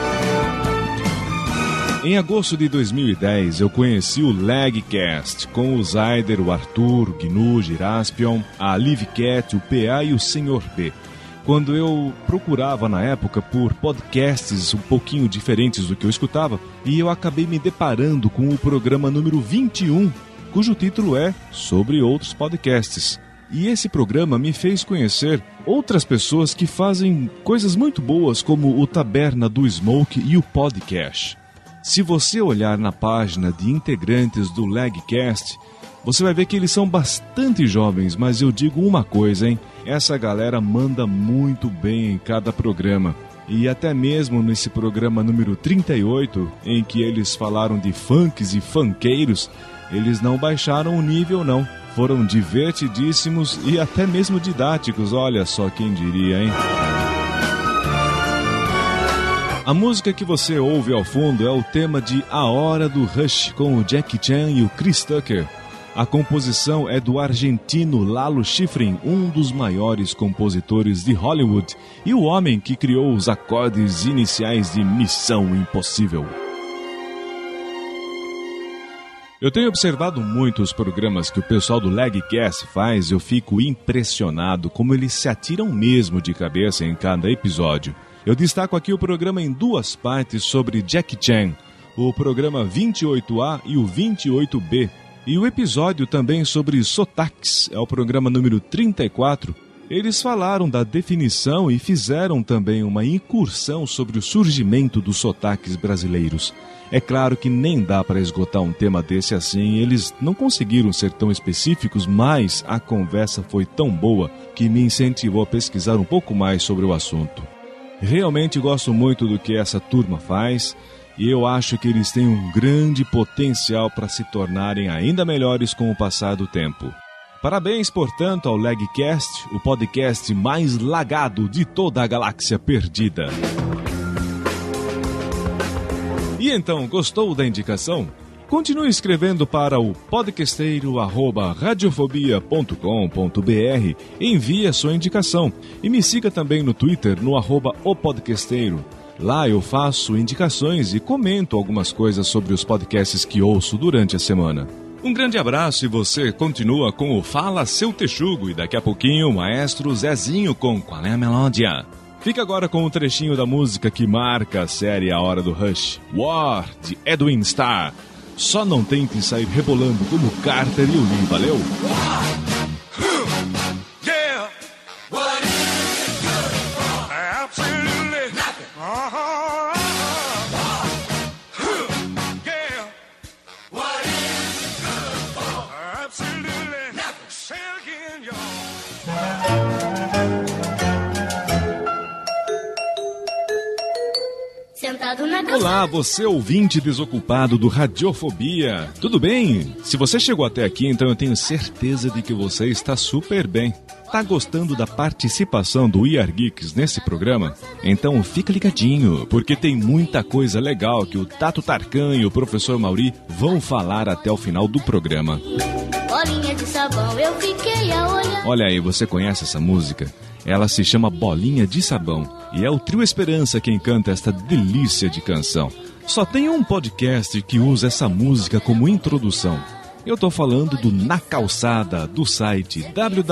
Em agosto de 2010, eu conheci o Lagcast, com o Zaider, o Arthur, o Gnu, o Giraspion, a Liv Cat, o PA e o Sr. P. Quando eu procurava na época por podcasts um pouquinho diferentes do que eu escutava, e eu acabei me deparando com o programa número 21, cujo título é Sobre Outros Podcasts. E esse programa me fez conhecer outras pessoas que fazem coisas muito boas, como o Taberna do Smoke e o podcast. Se você olhar na página de integrantes do Legcast, você vai ver que eles são bastante jovens, mas eu digo uma coisa, hein? Essa galera manda muito bem em cada programa. E até mesmo nesse programa número 38, em que eles falaram de funks e funkeiros, eles não baixaram o nível não. Foram divertidíssimos e até mesmo didáticos, olha só quem diria, hein? A música que você ouve ao fundo é o tema de A Hora do Rush, com o Jackie Chan e o Chris Tucker. A composição é do argentino Lalo Schifrin, um dos maiores compositores de Hollywood e o homem que criou os acordes iniciais de Missão Impossível. Eu tenho observado muito os programas que o pessoal do Legcast faz e eu fico impressionado como eles se atiram mesmo de cabeça em cada episódio. Eu destaco aqui o programa em duas partes sobre Jackie Chan, o programa 28A e o 28B, e o episódio também sobre sotaques, é o programa número 34. Eles falaram da definição e fizeram também uma incursão sobre o surgimento dos sotaques brasileiros. É claro que nem dá para esgotar um tema desse assim, eles não conseguiram ser tão específicos, mas a conversa foi tão boa que me incentivou a pesquisar um pouco mais sobre o assunto. Realmente gosto muito do que essa turma faz e eu acho que eles têm um grande potencial para se tornarem ainda melhores com o passar do tempo. Parabéns, portanto, ao Legcast, o podcast mais lagado de toda a galáxia perdida. E então, gostou da indicação? Continue escrevendo para o podcasteiro@radiofobia.com.br, envie a sua indicação e me siga também no Twitter no @opodcasteiro. Lá eu faço indicações e comento algumas coisas sobre os podcasts que ouço durante a semana. Um grande abraço e você continua com o Fala Seu Texugo e daqui a pouquinho o maestro Zezinho com Qual é a Melódia? Fica agora com um trechinho da música que marca a série A Hora do Rush, War, de Edwin Starr. Só não tente sair rebolando como Carter e o Lee, valeu? Yeah. What is it good for? Absolutely nothing. Yeah. What is it good for? Absolutely nothing. Say it again, y'all. Olá, você ouvinte desocupado do Radiofobia. Tudo bem? Se você chegou até aqui, então eu tenho certeza de que você está super bem. Tá gostando da participação do We Are Geeks nesse programa? Então fica ligadinho, porque tem muita coisa legal que o Tato Tarkan e o professor Mauri vão falar até o final do programa. Bolinha de sabão, eu fiquei a olhar. Olha aí, você conhece essa música? Ela se chama Bolinha de Sabão e é o Trio Esperança quem canta esta delícia de canção. Só tem um podcast que usa essa música como introdução. Eu tô falando do Na Calçada, do site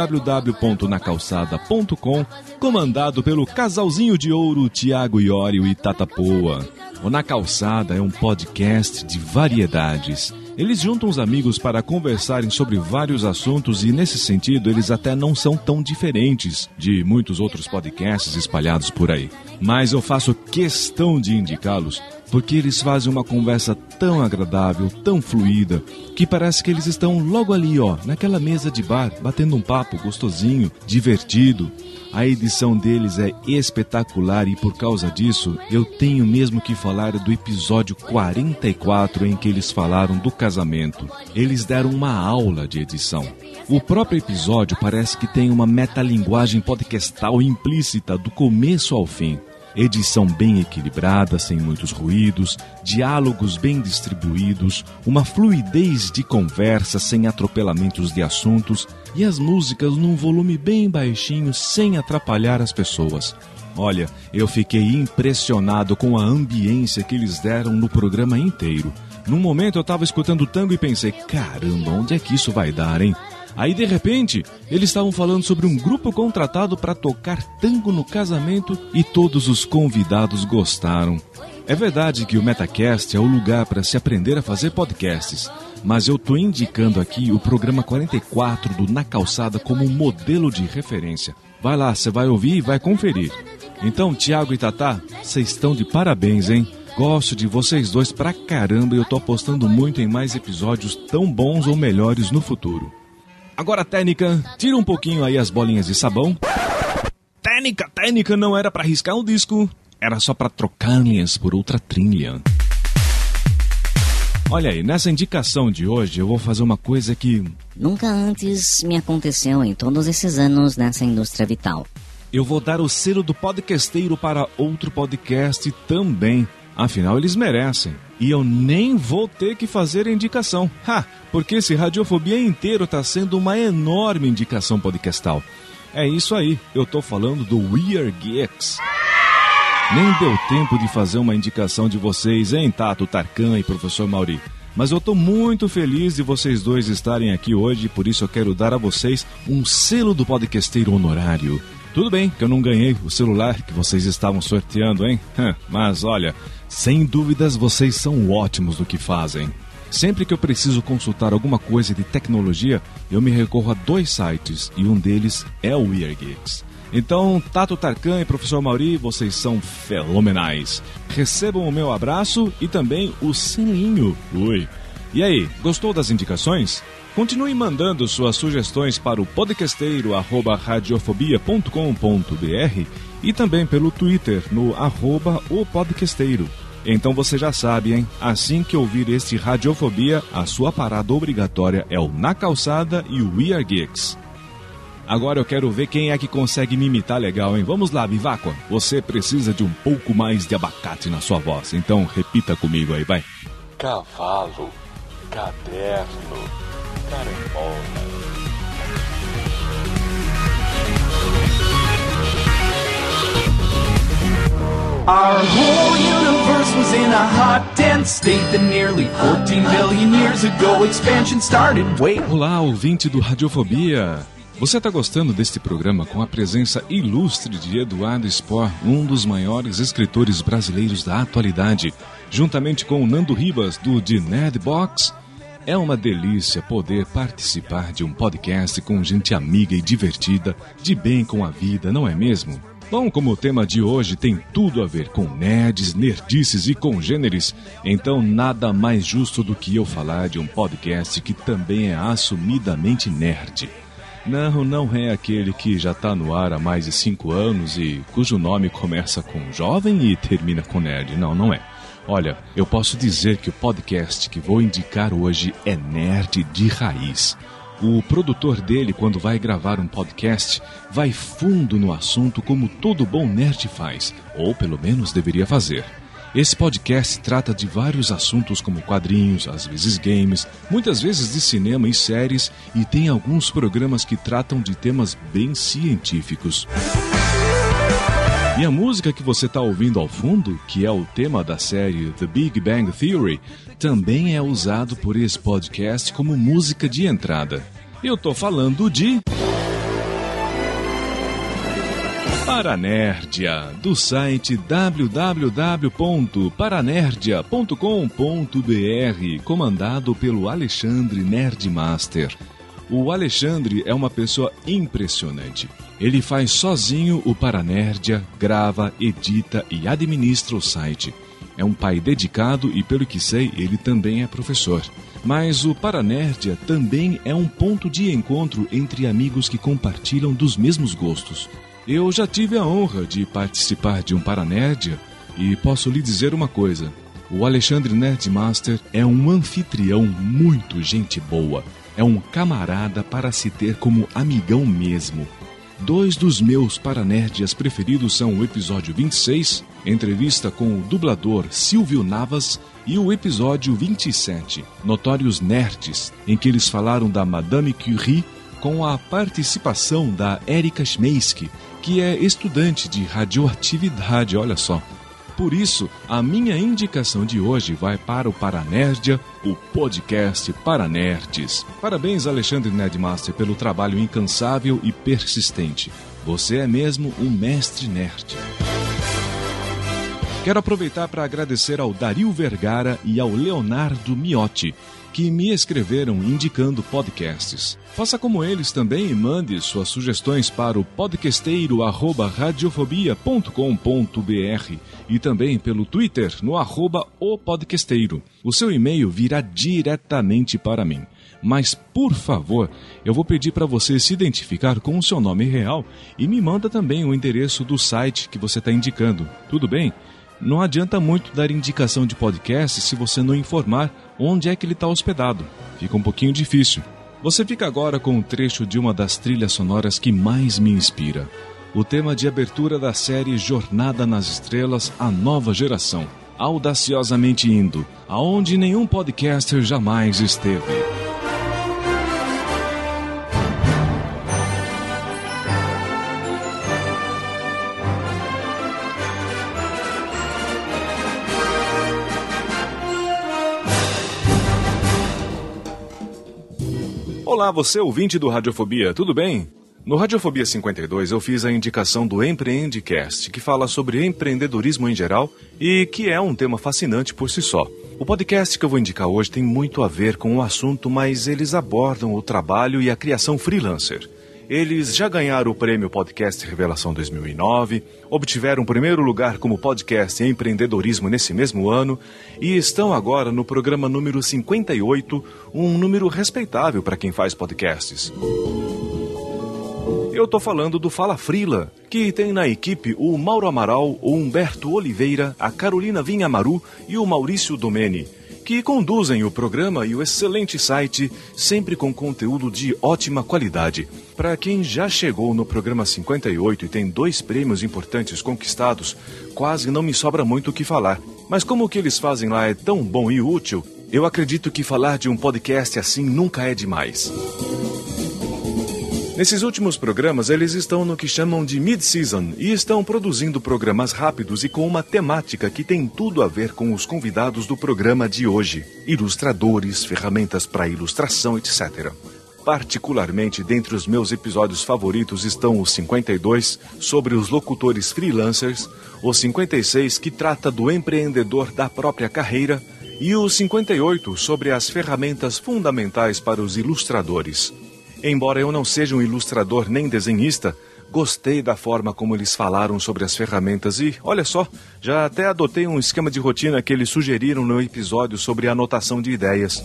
www.nacalçada.com, comandado pelo casalzinho de ouro Tiago Iório e Tata Poa. O Na Calçada é um podcast de variedades. Eles juntam os amigos para conversarem sobre vários assuntos e, nesse sentido, eles até não são tão diferentes de muitos outros podcasts espalhados por aí. Mas eu faço questão de indicá-los porque eles fazem uma conversa tão agradável, tão fluida, que parece que eles estão logo ali, ó, naquela mesa de bar, batendo um papo gostosinho, divertido. A edição deles é espetacular e por causa disso eu tenho mesmo que falar do episódio 44 em que eles falaram do casamento. Eles deram uma aula de edição. O próprio episódio parece que tem uma metalinguagem podcastal implícita do começo ao fim. Edição bem equilibrada, sem muitos ruídos, diálogos bem distribuídos, uma fluidez de conversa sem atropelamentos de assuntos e as músicas num volume bem baixinho sem atrapalhar as pessoas. Olha, eu fiquei impressionado com a ambiência que eles deram no programa inteiro. Num momento eu estava escutando o tango e pensei, caramba, onde é que isso vai dar, hein? Aí, de repente, eles estavam falando sobre um grupo contratado para tocar tango no casamento e todos os convidados gostaram. É verdade que o Metacast é o lugar para se aprender a fazer podcasts, mas eu tô indicando aqui o programa 44 do Na Calçada como um modelo de referência. Vai lá, você vai ouvir e vai conferir. Então, Thiago e Tatá, vocês estão de parabéns, hein? Gosto de vocês dois pra caramba e eu tô apostando muito em mais episódios tão bons ou melhores no futuro. Agora, técnica, tira um pouquinho aí as bolinhas de sabão. Técnica, não era pra riscar um disco, era só pra trocar-lhes por outra trilha. Olha aí, nessa indicação de hoje eu vou fazer uma coisa que nunca antes me aconteceu em todos esses anos nessa indústria vital. Eu vou dar o selo do podcasteiro para outro podcast também. Afinal, eles merecem. E eu nem vou ter que fazer a indicação. Porque esse Radiofobia inteiro está sendo uma enorme indicação podcastal. É isso aí, eu tô falando do We Are Geeks. Nem deu tempo de fazer uma indicação de vocês, hein, Tato, Tarkan e Professor Mauri. Mas eu tô muito feliz de vocês dois estarem aqui hoje, por isso eu quero dar a vocês um selo do podcasteiro honorário. Tudo bem que eu não ganhei o celular que vocês estavam sorteando, hein? Mas olha, sem dúvidas vocês são ótimos no que fazem. Sempre que eu preciso consultar alguma coisa de tecnologia, eu me recorro a 2 sites e um deles é o We Are Geeks. Então, Tato, Tarkan e Professor Mauri, vocês são fenomenais. Recebam o meu abraço e também o sininho. Ui. E aí, gostou das indicações? Continue mandando suas sugestões para o podcasteiro@radiofobia.com.br e também pelo Twitter no @opodcasteiro. Então você já sabe, hein? Assim que ouvir este Radiofobia, a sua parada obrigatória é o Na Calçada e o We Are Geeks. Agora eu quero ver quem é que consegue me imitar legal, hein? Vamos lá, Viváqua. Você precisa de um pouco mais de abacate na sua voz, então repita comigo aí, vai. Cavalo, caderno, carambola. Our whole universe was in a hot, dense state that nearly 14 billion years ago expansion started. Olá, ouvinte do Radiofobia. Você está gostando deste programa com a presença ilustre de Eduardo Spohr, um dos maiores escritores brasileiros da atualidade, juntamente com o Nando Ribas, do The Nerd Box? É uma delícia poder participar de um podcast com gente amiga e divertida, de bem com a vida, não é mesmo? Bom, como o tema de hoje tem tudo a ver com nerds, nerdices e congêneres, então nada mais justo do que eu falar de um podcast que também é assumidamente nerd. Não é aquele que já está no ar há mais de 5 anos e cujo nome começa com jovem e termina com nerd. Não é. Olha, eu posso dizer que o podcast que vou indicar hoje é nerd de raiz. O produtor dele, quando vai gravar um podcast, vai fundo no assunto como todo bom nerd faz, ou pelo menos deveria fazer. Esse podcast trata de vários assuntos como quadrinhos, às vezes games, muitas vezes de cinema e séries, e tem alguns programas que tratam de temas bem científicos. E a música que você está ouvindo ao fundo, que é o tema da série The Big Bang Theory, também é usado por esse podcast como música de entrada. Eu tô falando de Paranerdia, do site www.paranerdia.com.br, comandado pelo Alexandre Nerdmaster. O Alexandre é uma pessoa impressionante. Ele faz sozinho o Paranerdia, grava, edita e administra o site. É um pai dedicado e, pelo que sei, ele também é professor. Mas o Paranerdia também é um ponto de encontro entre amigos que compartilham dos mesmos gostos. Eu já tive a honra de participar de um Paranerdia e posso lhe dizer uma coisa. O Alexandre Nerdmaster é um anfitrião muito gente boa. É um camarada para se ter como amigão mesmo. 2 dos meus Paranerdias preferidos são o episódio 26, entrevista com o dublador Silvio Navas, e o episódio 27, Notórios Nerds, em que eles falaram da Madame Curie com a participação da Erika Schmeisky, que é estudante de radioatividade, olha só. Por isso, a minha indicação de hoje vai para o Paranerdia, o podcast para nerds. Parabéns, Alexandre Nerdmaster, pelo trabalho incansável e persistente. Você é mesmo um mestre nerd. Quero aproveitar para agradecer ao Dario Vergara e ao Leonardo Miotti, que me escreveram indicando podcasts. Faça como eles também e mande suas sugestões para o podcasteiro@radiofobia.com.br e também pelo Twitter no @opodcasteiro. O seu e-mail virá diretamente para mim. Mas, por favor, eu vou pedir para você se identificar com o seu nome real e me manda também o endereço do site que você está indicando. Tudo bem? Não adianta muito dar indicação de podcast se você não informar onde é que ele está hospedado. Fica um pouquinho difícil. Você fica agora com um trecho de uma das trilhas sonoras que mais me inspira. O tema de abertura da série Jornada nas Estrelas, a nova geração. Audaciosamente indo, aonde nenhum podcaster jamais esteve. Olá, você ouvinte do Radiofobia, tudo bem? No Radiofobia 52 eu fiz a indicação do Empreendcast, que fala sobre empreendedorismo em geral e que é um tema fascinante por si só. O podcast que eu vou indicar hoje tem muito a ver com o assunto, mas eles abordam o trabalho e a criação freelancer. Eles já ganharam o prêmio Podcast Revelação 2009, obtiveram o primeiro lugar como podcast em empreendedorismo nesse mesmo ano e estão agora no programa número 58, um número respeitável para quem faz podcasts. Eu tô falando do Fala Freela, que tem na equipe o Mauro Amaral, o Humberto Oliveira, a Carolina Vinhamaru e o Maurício Domeni, que conduzem o programa e o excelente site, sempre com conteúdo de ótima qualidade. Para quem já chegou no programa 58 e tem 2 prêmios importantes conquistados, quase não me sobra muito o que falar. Mas como o que eles fazem lá é tão bom e útil, eu acredito que falar de um podcast assim nunca é demais. Nesses últimos programas, eles estão no que chamam de mid-season e estão produzindo programas rápidos e com uma temática que tem tudo a ver com os convidados do programa de hoje. Ilustradores, ferramentas para ilustração, etc. Particularmente, dentre os meus episódios favoritos estão os 52, sobre os locutores freelancers, o 56, que trata do empreendedor da própria carreira, e o 58, sobre as ferramentas fundamentais para os ilustradores. Embora eu não seja um ilustrador nem desenhista, gostei da forma como eles falaram sobre as ferramentas e, olha só, já até adotei um esquema de rotina que eles sugeriram no episódio sobre anotação de ideias.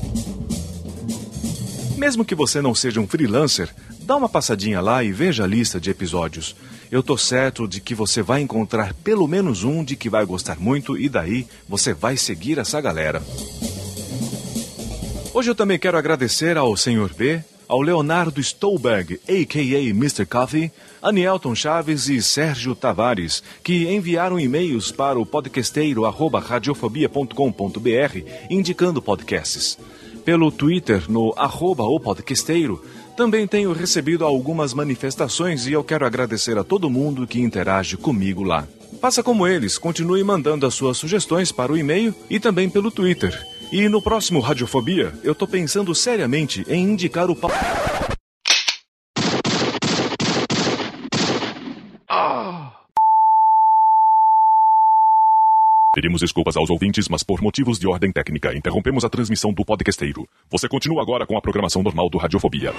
Mesmo que você não seja um freelancer, dá uma passadinha lá e veja a lista de episódios. Eu tô certo de que você vai encontrar pelo menos um de que vai gostar muito e daí você vai seguir essa galera. Hoje eu também quero agradecer ao Sr. B, ao Leonardo Stolberg, a.k.a. Mr. Coffee, a Nielton Chaves e Sérgio Tavares, que enviaram e-mails para o podcasteiro@radiofobia.com.br indicando podcasts. Pelo Twitter, no @opodcasteiro, também tenho recebido algumas manifestações e eu quero agradecer a todo mundo que interage comigo lá. Faça como eles, continue mandando as suas sugestões para o e-mail e também pelo Twitter. E no próximo Radiofobia, eu tô pensando seriamente em indicar o... Pedimos desculpas aos ouvintes, mas por motivos de ordem técnica, interrompemos a transmissão do podcasteiro. Você continua agora com a programação normal do Radiofobia.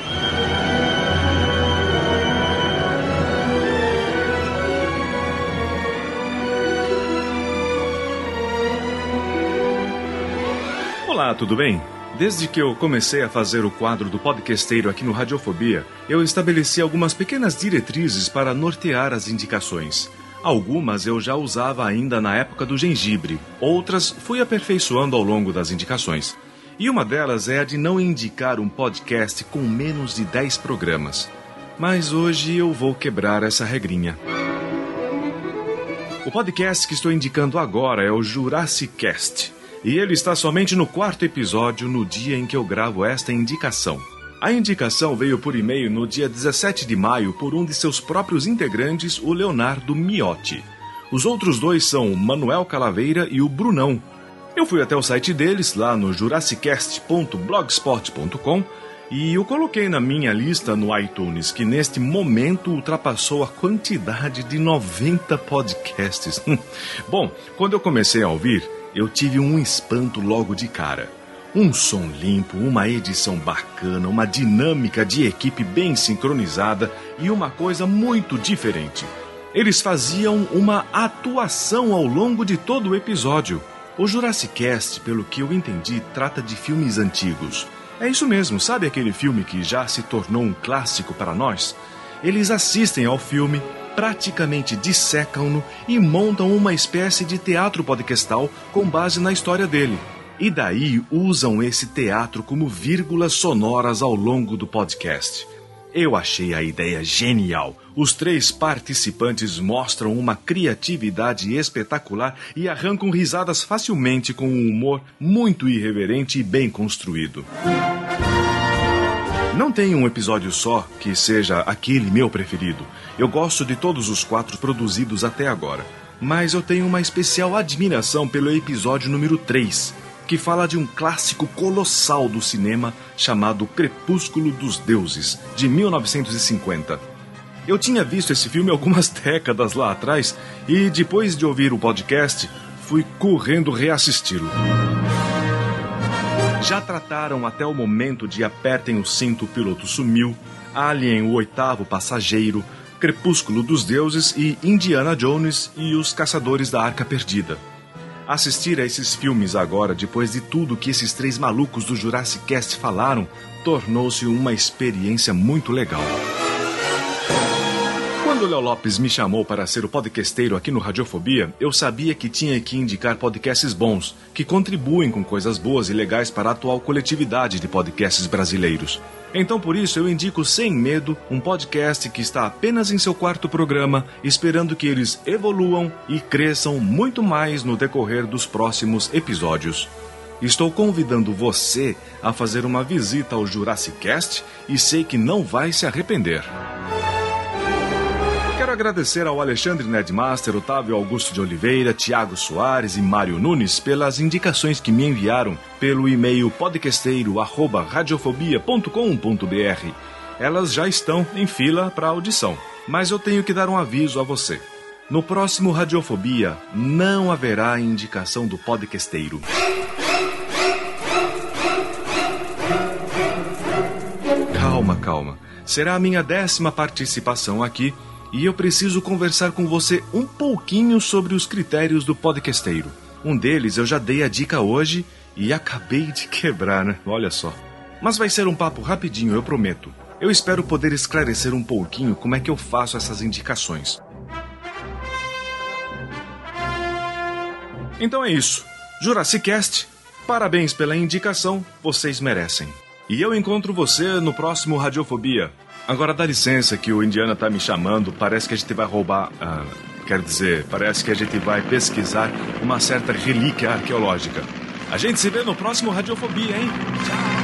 Olá, tudo bem? Desde que eu comecei a fazer o quadro do podcasteiro aqui no Radiofobia, eu estabeleci algumas pequenas diretrizes para nortear as indicações. Algumas eu já usava ainda na época do gengibre, outras fui aperfeiçoando ao longo das indicações. E uma delas é a de não indicar um podcast com menos de 10 programas. Mas hoje eu vou quebrar essa regrinha. O podcast que estou indicando agora é o Jurassic Cast. E ele está somente no 4º episódio no dia em que eu gravo esta indicação. A indicação veio por e-mail no dia 17 de maio por um de seus próprios integrantes, o Leonardo Miotti. Os outros 2 são o Manuel Calaveira e o Brunão. Eu fui até o site deles, lá no jurassicast.blogspot.com, E eu coloquei na minha lista no iTunes, que neste momento ultrapassou a quantidade de 90 podcasts. Bom, quando eu comecei a ouvir, eu tive um espanto logo de cara. Um som limpo, uma edição bacana, uma dinâmica de equipe bem sincronizada e uma coisa muito diferente. Eles faziam uma atuação ao longo de todo o episódio. O Jurassic Cast, pelo que eu entendi, trata de filmes antigos. É isso mesmo, sabe aquele filme que já se tornou um clássico para nós? Eles assistem ao filme, praticamente dissecam-no e montam uma espécie de teatro podcastal com base na história dele. E daí usam esse teatro como vírgulas sonoras ao longo do podcast. Eu achei a ideia genial. Os 3 participantes mostram uma criatividade espetacular e arrancam risadas facilmente com um humor muito irreverente e bem construído. Não tem um episódio só que seja aquele meu preferido. Eu gosto de todos os 4 produzidos até agora. Mas eu tenho uma especial admiração pelo episódio número 3, que fala de um clássico colossal do cinema chamado Crepúsculo dos Deuses, de 1950. Eu tinha visto esse filme algumas décadas lá atrás e, depois de ouvir o podcast, fui correndo reassisti-lo. Já trataram até o momento de Apertem o Cinto, o Piloto Sumiu, Alien, o Oitavo Passageiro, Crepúsculo dos Deuses e Indiana Jones e os Caçadores da Arca Perdida. Assistir a esses filmes agora, depois de tudo que esses 3 malucos do Jurassic Cast falaram, tornou-se uma experiência muito legal. Quando o Léo Lopes me chamou para ser o podcasteiro aqui no Radiofobia, eu sabia que tinha que indicar podcasts bons, que contribuem com coisas boas e legais para a atual coletividade de podcasts brasileiros. Então, por isso, eu indico sem medo um podcast que está apenas em seu 4º programa, esperando que eles evoluam e cresçam muito mais no decorrer dos próximos episódios. Estou convidando você a fazer uma visita ao Jurassic Cast e sei que não vai se arrepender. Quero agradecer ao Alexandre Nedmaster, Otávio Augusto de Oliveira, Tiago Soares e Mário Nunes pelas indicações que me enviaram pelo e-mail podcasteiro@radiofobia.com.br. Elas já estão em fila para audição, mas eu tenho que dar um aviso a você. No próximo Radiofobia não haverá indicação do podcasteiro. Calma. Será a minha 10ª participação aqui e eu preciso conversar com você um pouquinho sobre os critérios do podcasteiro. Um deles eu já dei a dica hoje e acabei de quebrar, né? Olha só. Mas vai ser um papo rapidinho, eu prometo. Eu espero poder esclarecer um pouquinho como é que eu faço essas indicações. Então é isso. Jurassic Cast, parabéns pela indicação, vocês merecem. E eu encontro você no próximo Radiofobia. Agora dá licença que o Indiana tá me chamando, parece que a gente vai roubar... parece que a gente vai pesquisar uma certa relíquia arqueológica. A gente se vê no próximo Radiofobia, hein? Tchau!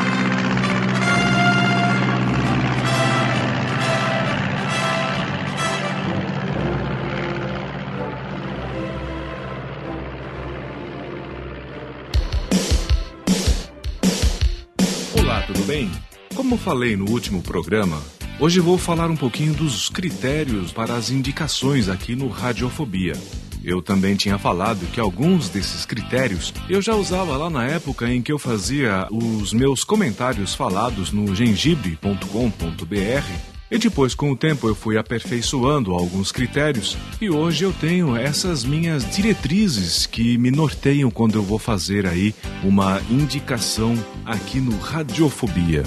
Olá, tudo bem? Como falei no último programa, hoje vou falar um pouquinho dos critérios para as indicações aqui no Radiofobia. Eu também tinha falado que alguns desses critérios eu já usava lá na época em que eu fazia os meus comentários falados no gengibre.com.br e depois, com o tempo, eu fui aperfeiçoando alguns critérios e hoje eu tenho essas minhas diretrizes que me norteiam quando eu vou fazer aí uma indicação aqui no Radiofobia.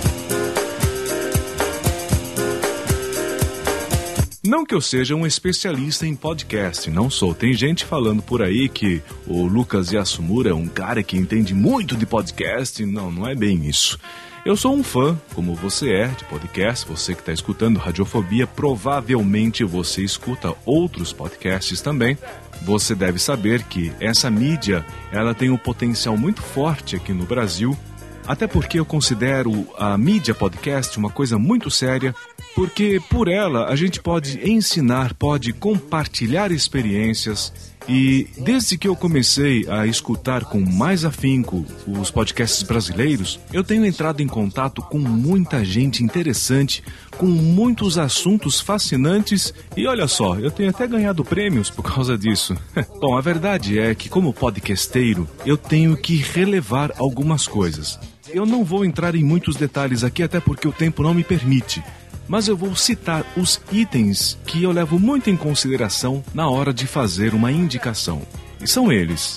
Não que eu seja um especialista em podcast, não sou. Tem gente falando por aí que o Lucas Yasumura é um cara que entende muito de podcast. Não é bem isso. Eu sou um fã, como você é, de podcast. Você que está escutando Radiofobia, provavelmente você escuta outros podcasts também. Você deve saber que essa mídia, ela tem um potencial muito forte aqui no Brasil. Até porque eu considero a mídia podcast uma coisa muito séria, porque por ela a gente pode ensinar, pode compartilhar experiências E desde que eu comecei a escutar com mais afinco os podcasts brasileiros, eu tenho entrado em contato com muita gente interessante, com muitos assuntos fascinantes e olha só, eu tenho até ganhado prêmios por causa disso. Bom, a verdade é que como podcasteiro, eu tenho que relevar algumas coisas. Eu não vou entrar em muitos detalhes aqui, até porque o tempo não me permite. Mas eu vou citar os itens que eu levo muito em consideração na hora de fazer uma indicação. E são eles: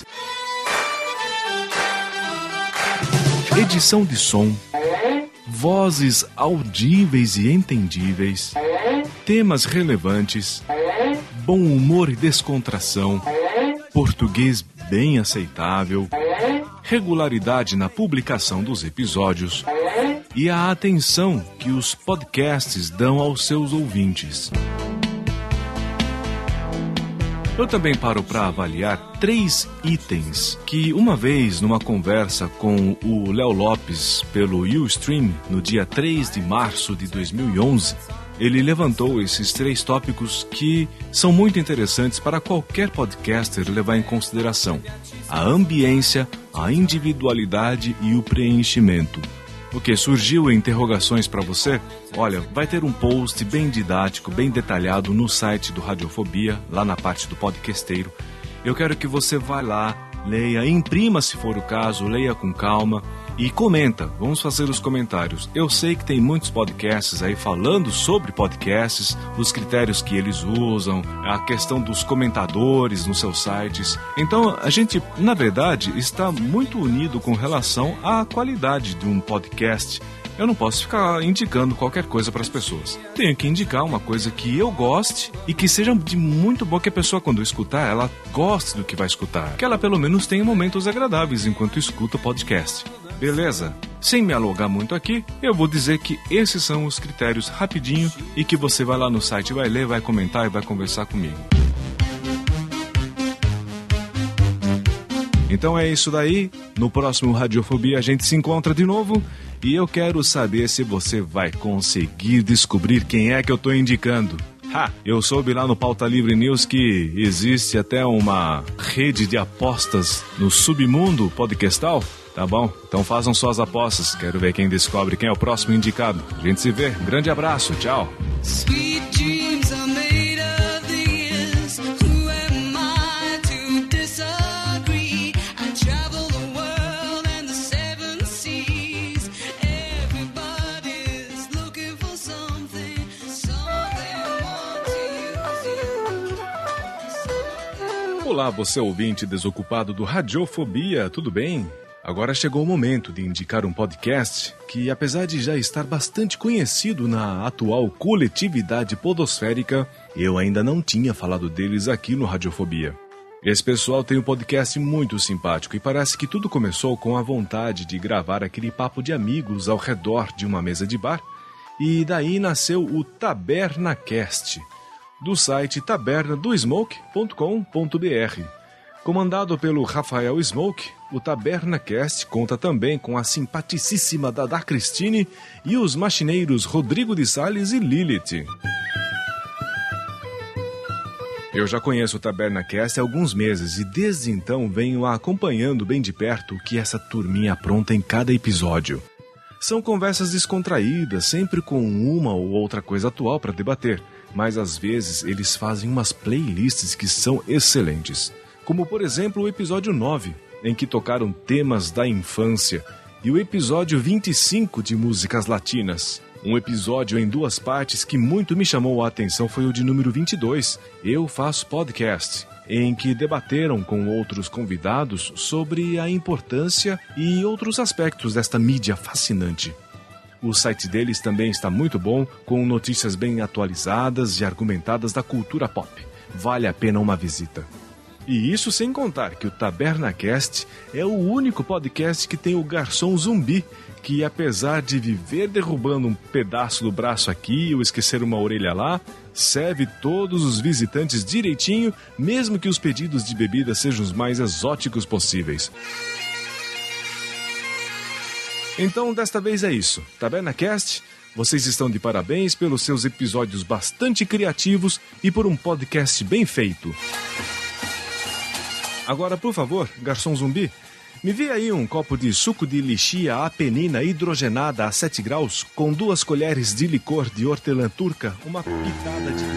edição de som, vozes audíveis e entendíveis, temas relevantes, bom humor e descontração, português bem aceitável, regularidade na publicação dos episódios e a atenção que os podcasts dão aos seus ouvintes. Eu também paro para avaliar 3 itens que, uma vez, numa conversa com o Léo Lopes pelo Ustream, no dia 3 de março de 2011, ele levantou esses 3 tópicos que são muito interessantes para qualquer podcaster levar em consideração: a ambiência, a individualidade e o preenchimento. O que? Surgiu interrogações para você? Olha, vai ter um post bem didático, bem detalhado no site do Radiofobia, lá na parte do podcasteiro. Eu quero que você vá lá, leia, imprima se for o caso, leia com calma e comenta. Vamos fazer os comentários. Eu sei que tem muitos podcasts aí falando sobre podcasts, os critérios que eles usam, a questão dos comentadores nos seus sites. Então, a gente, na verdade, está muito unido com relação à qualidade de um podcast. Eu não posso ficar indicando qualquer coisa para as pessoas. Tenho que indicar uma coisa que eu goste e que seja de muito boa, que a pessoa, quando escutar, ela goste do que vai escutar. Que ela, pelo menos, tenha momentos agradáveis enquanto escuta o podcast. Beleza? Sem me alongar muito aqui, eu vou dizer que esses são os critérios rapidinho e que você vai lá no site, vai ler, vai comentar e vai conversar comigo. Então é isso daí. No próximo Radiofobia a gente se encontra de novo e eu quero saber se você vai conseguir descobrir quem é que eu tô indicando. Eu soube lá no Pauta Livre News que existe até uma rede de apostas no submundo podcastal. Tá bom? Então façam suas apostas. Quero ver quem descobre quem é o próximo indicado. A gente se vê. Um grande abraço. Tchau. Olá, você ouvinte desocupado do Radiofobia, tudo bem? Agora chegou o momento de indicar um podcast que, apesar de já estar bastante conhecido na atual coletividade podosférica, eu ainda não tinha falado deles aqui no Radiofobia. Esse pessoal tem um podcast muito simpático e parece que tudo começou com a vontade de gravar aquele papo de amigos ao redor de uma mesa de bar, e daí nasceu o TabernaCast, do site tabernadosmoke.com.br. Comandado pelo Rafael Smoke, o TabernaCast conta também com a simpaticíssima Dada Cristine e os machineiros Rodrigo de Sales e Lilith. Eu já conheço o TabernaCast há alguns meses e desde então venho acompanhando bem de perto o que essa turminha apronta em cada episódio. São conversas descontraídas, sempre com uma ou outra coisa atual para debater, mas às vezes eles fazem umas playlists que são excelentes. Como, por exemplo, o episódio 9, em que tocaram temas da infância, e o episódio 25 de músicas latinas. Um episódio em 2 partes que muito me chamou a atenção foi o de número 22, Eu Faço Podcast, em que debateram com outros convidados sobre a importância e outros aspectos desta mídia fascinante. O site deles também está muito bom, com notícias bem atualizadas e argumentadas da cultura pop. Vale a pena uma visita. E isso sem contar que o TabernaCast é o único podcast que tem o garçom zumbi, que apesar de viver derrubando um pedaço do braço aqui ou esquecer uma orelha lá, serve todos os visitantes direitinho, mesmo que os pedidos de bebida sejam os mais exóticos possíveis. Então, desta vez é isso. TabernaCast, vocês estão de parabéns pelos seus episódios bastante criativos e por um podcast bem feito. Agora, por favor, garçom zumbi, me vê aí um copo de suco de lichia apenina hidrogenada a 7 graus com 2 colheres de licor de hortelã turca, uma pitada de...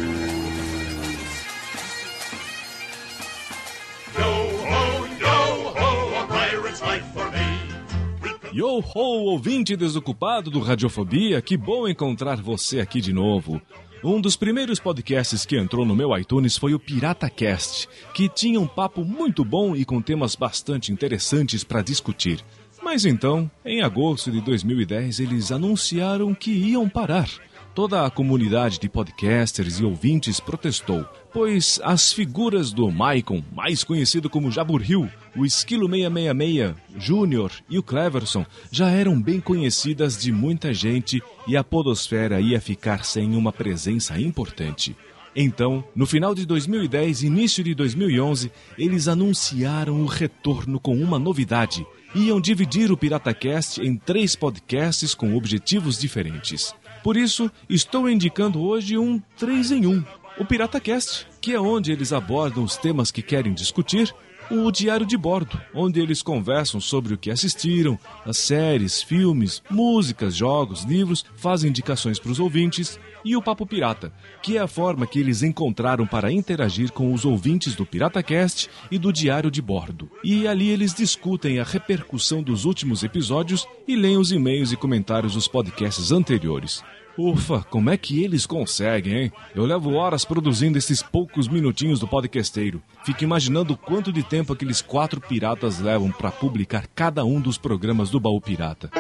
Yo-ho, ouvinte desocupado do Radiofobia, que bom encontrar você aqui de novo. Um dos primeiros podcasts que entrou no meu iTunes foi o PirataCast, que tinha um papo muito bom e com temas bastante interessantes para discutir. Mas então, em agosto de 2010, eles anunciaram que iam parar. Toda a comunidade de podcasters e ouvintes protestou, pois as figuras do Maicon, mais conhecido como Jaburil, o Esquilo 666, Júnior e o Cleverson já eram bem conhecidas de muita gente e a podosfera ia ficar sem uma presença importante. Então, no final de 2010 e início de 2011, eles anunciaram o retorno com uma novidade. Iam dividir o PirataCast em 3 podcasts com objetivos diferentes. Por isso, estou indicando hoje um 3 em 1, o PirataCast, que é onde eles abordam os temas que querem discutir, o Diário de Bordo, onde eles conversam sobre o que assistiram, as séries, filmes, músicas, jogos, livros, fazem indicações para os ouvintes, e o Papo Pirata, que é a forma que eles encontraram para interagir com os ouvintes do PirataCast e do Diário de Bordo. E ali eles discutem a repercussão dos últimos episódios e leem os e-mails e comentários dos podcasts anteriores. Ufa, como é que eles conseguem, hein? Eu levo horas produzindo esses poucos minutinhos do podcasteiro. Fico imaginando quanto de tempo aqueles 4 piratas levam para publicar cada um dos programas do Baú Pirata.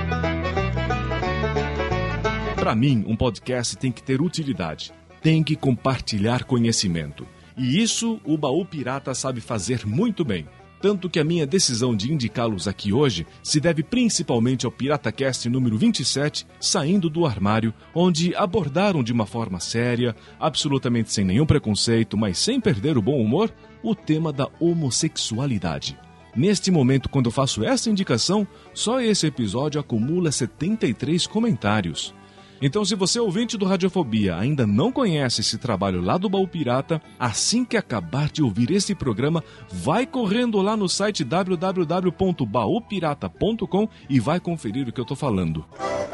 Para mim, um podcast tem que ter utilidade, tem que compartilhar conhecimento. E isso o Baú Pirata sabe fazer muito bem. Tanto que a minha decisão de indicá-los aqui hoje se deve principalmente ao PirataCast número 27, Saindo do Armário, onde abordaram de uma forma séria, absolutamente sem nenhum preconceito, mas sem perder o bom humor, o tema da homossexualidade. Neste momento, quando eu faço essa indicação, só esse episódio acumula 73 comentários. Então, se você, ouvinte do Radiofobia, ainda não conhece esse trabalho lá do Baú Pirata, assim que acabar de ouvir esse programa, vai correndo lá no site www.baupirata.com e vai conferir o que eu estou falando.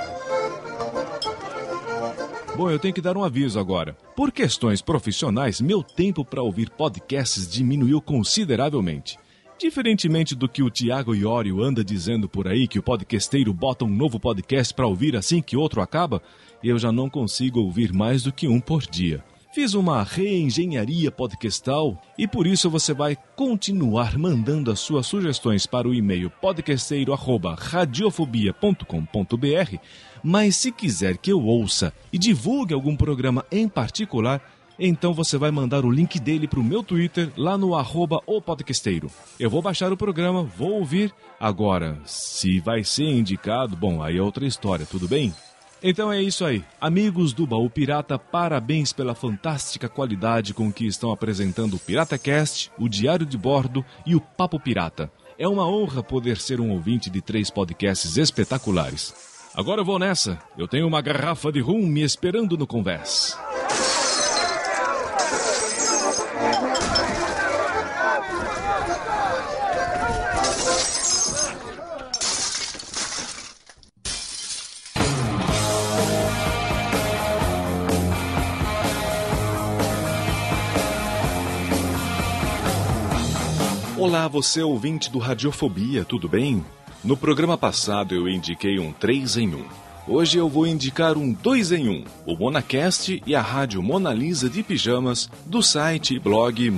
Bom, eu tenho que dar um aviso agora. Por questões profissionais, meu tempo para ouvir podcasts diminuiu consideravelmente. Diferentemente do que o Thiago Iorio anda dizendo por aí, que o podcasteiro bota um novo podcast para ouvir assim que outro acaba, eu já não consigo ouvir mais do que um por dia. Fiz uma reengenharia podcastal e por isso você vai continuar mandando as suas sugestões para o e-mail podcasteiro@radiofobia.com.br, mas se quiser que eu ouça e divulgue algum programa em particular, então você vai mandar o link dele para o meu Twitter, lá no @opodcasteiro. Eu vou baixar o programa, vou ouvir. Agora, se vai ser indicado, bom, aí é outra história, tudo bem? Então é isso aí. Amigos do Baú Pirata, parabéns pela fantástica qualidade com que estão apresentando o PirataCast, o Diário de Bordo e o Papo Pirata. É uma honra poder ser um ouvinte de 3 podcasts espetaculares. Agora eu vou nessa. Eu tenho uma garrafa de rum me esperando no convés. Olá, você ouvinte do Radiofobia, tudo bem? No programa passado eu indiquei um 3 em 1. Hoje eu vou indicar um 2 em 1, o MonaCast e a rádio Mona Lisa de Pijamas, do site e blog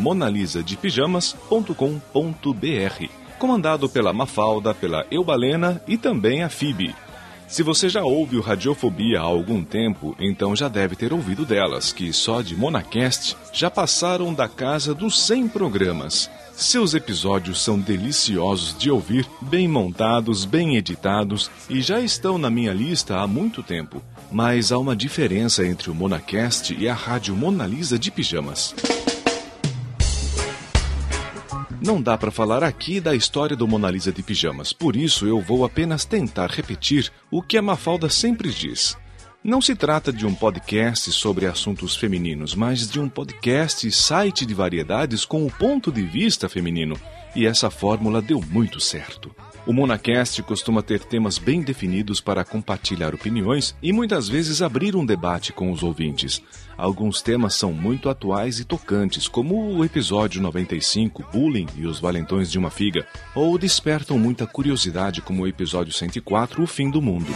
monalisadepijamas.com.br, comandado pela Mafalda, pela Eubalena e também a Phoebe. Se você já ouve o Radiofobia há algum tempo, então já deve ter ouvido delas, que só de MonaCast já passaram da casa dos 100 programas. Seus episódios são deliciosos de ouvir, bem montados, bem editados e já estão na minha lista há muito tempo. Mas há uma diferença entre o MonaCast e a rádio Mona Lisa de Pijamas. Não dá para falar aqui da história do Mona Lisa de Pijamas, por isso eu vou apenas tentar repetir o que a Mafalda sempre diz. Não se trata de um podcast sobre assuntos femininos, mas de um podcast e site de variedades com o ponto de vista feminino. E essa fórmula deu muito certo. O Monacast costuma ter temas bem definidos para compartilhar opiniões e muitas vezes abrir um debate com os ouvintes. Alguns temas são muito atuais e tocantes, como o episódio 95, Bullying e os Valentões de uma Figa, ou despertam muita curiosidade, como o episódio 104, O Fim do Mundo.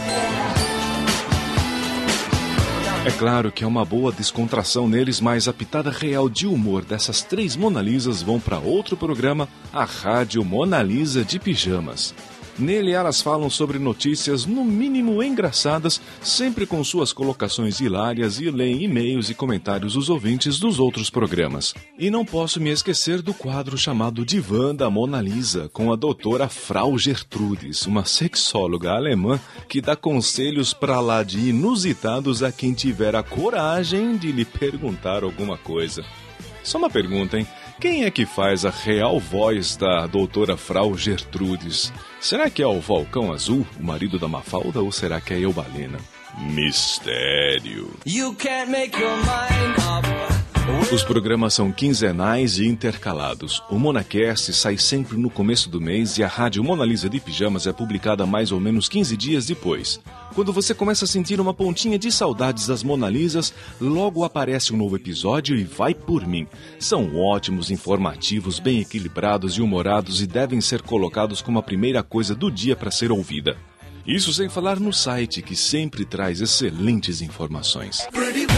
É claro que é uma boa descontração neles, mas a pitada real de humor dessas 3 Monalisas vão para outro programa, a Rádio Monalisa de Pijamas. Nele elas falam sobre notícias no mínimo engraçadas, sempre com suas colocações hilárias e leem e-mails e comentários dos ouvintes dos outros programas. E não posso me esquecer do quadro chamado Divã da Mona Lisa, com a doutora Frau Gertrudes, uma sexóloga alemã que dá conselhos pra lá de inusitados a quem tiver a coragem de lhe perguntar alguma coisa. Só uma pergunta, hein? Quem é que faz a real voz da doutora Frau Gertrudes? Será que é o Falcão Azul, o marido da Mafalda, ou será que é Eubalena? Mistério. You can't make your mind up. Os programas são quinzenais e intercalados. O Monacast sai sempre no começo do mês e a Rádio Monalisa de Pijamas é publicada mais ou menos 15 dias depois. Quando você começa a sentir uma pontinha de saudades das Monalisas, logo aparece um novo episódio e vai por mim. São ótimos, informativos, bem equilibrados e humorados e devem ser colocados como a primeira coisa do dia para ser ouvida. Isso sem falar no site, que sempre traz excelentes informações.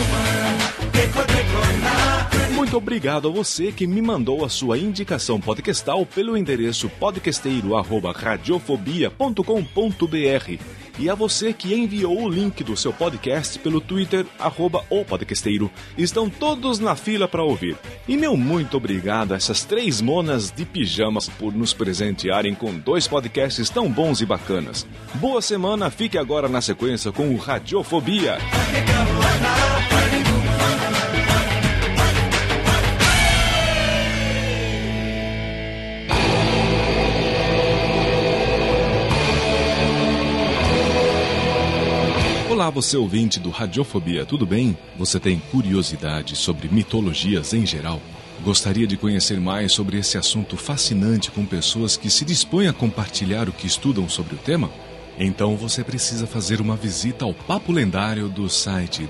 Muito obrigado a você que me mandou a sua indicação podcastal pelo endereço podcasteiro@radiofobia.com.br e a você que enviou o link do seu podcast pelo Twitter @opodcasteiro. Estão todos na fila para ouvir. E meu muito obrigado a essas 3 monas de pijamas por nos presentearem com 2 podcasts tão bons e bacanas. Boa semana, fique agora na sequência com o Radiofobia. Olá, você ouvinte do Radiofobia, tudo bem? Você tem curiosidade sobre mitologias em geral? Gostaria de conhecer mais sobre esse assunto fascinante com pessoas que se dispõem a compartilhar o que estudam sobre o tema? Então você precisa fazer uma visita ao Papo Lendário do site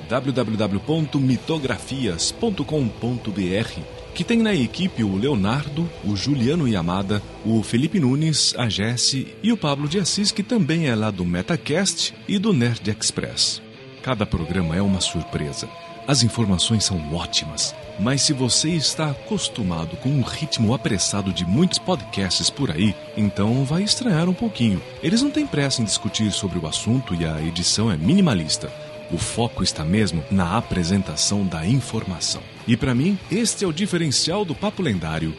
www.mitografias.com.br, que tem na equipe o Leonardo, o Juliano Yamada, o Felipe Nunes, a Jessie e o Pablo de Assis, que também é lá do Metacast e do Nerd Express. Cada programa é uma surpresa. As informações são ótimas, mas se você está acostumado com um ritmo apressado de muitos podcasts por aí, então vai estranhar um pouquinho. Eles não têm pressa em discutir sobre o assunto e a edição é minimalista. O foco está mesmo na apresentação da informação. E para mim, este é o diferencial do Papo Lendário.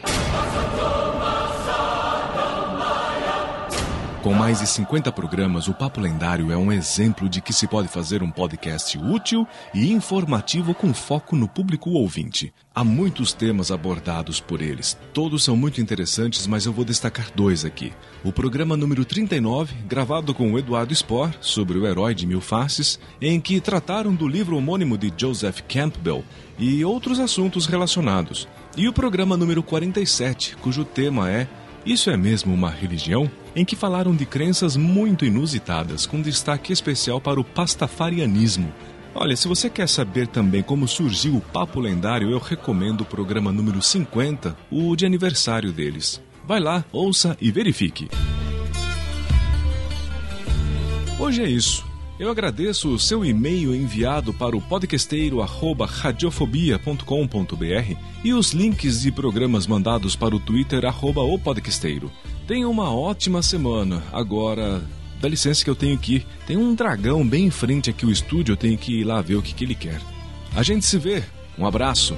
Com mais de 50 programas, o Papo Lendário é um exemplo de que se pode fazer um podcast útil e informativo com foco no público ouvinte. Há muitos temas abordados por eles. Todos são muito interessantes, mas eu vou destacar 2 aqui. O programa número 39, gravado com o Eduardo Spohr, sobre o Herói de Mil Faces, em que trataram do livro homônimo de Joseph Campbell e outros assuntos relacionados. E o programa número 47, cujo tema é Isso é mesmo uma religião? Em que falaram de crenças muito inusitadas, com destaque especial para o pastafarianismo. Olha, se você quer saber também como surgiu o Papo Lendário, eu recomendo o programa número 50, o de aniversário deles. Vai lá, ouça e verifique. Hoje é isso. Eu agradeço o seu e-mail enviado para o podcasteiro@radiofobia.com.br e os links de programas mandados para o Twitter @opodcasteiro. Tenha uma ótima semana. Agora, dá licença que eu tenho que ir. Tem um dragão bem em frente aqui ao estúdio, eu tenho que ir lá ver o que ele quer. A gente se vê. Um abraço.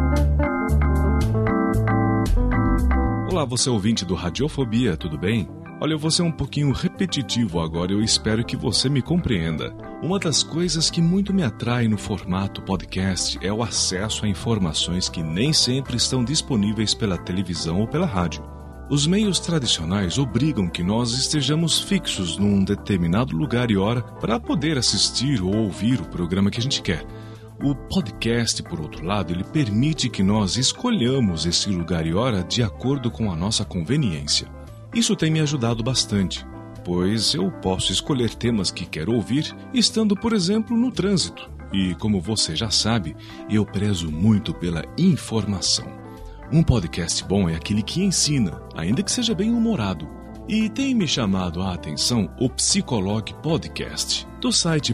Olá, você ouvinte do Radiofobia, tudo bem? Olha, eu vou ser um pouquinho repetitivo agora, eu espero que você me compreenda. Uma das coisas que muito me atrai no formato podcast é o acesso a informações que nem sempre estão disponíveis pela televisão ou pela rádio. Os meios tradicionais obrigam que nós estejamos fixos num determinado lugar e hora para poder assistir ou ouvir o programa que a gente quer. O podcast, por outro lado, ele permite que nós escolhamos esse lugar e hora de acordo com a nossa conveniência. Isso tem me ajudado bastante, pois eu posso escolher temas que quero ouvir estando, por exemplo, no trânsito. E, como você já sabe, eu prezo muito pela informação. Um podcast bom é aquele que ensina, ainda que seja bem humorado. E tem me chamado a atenção o Psicolog Podcast, do site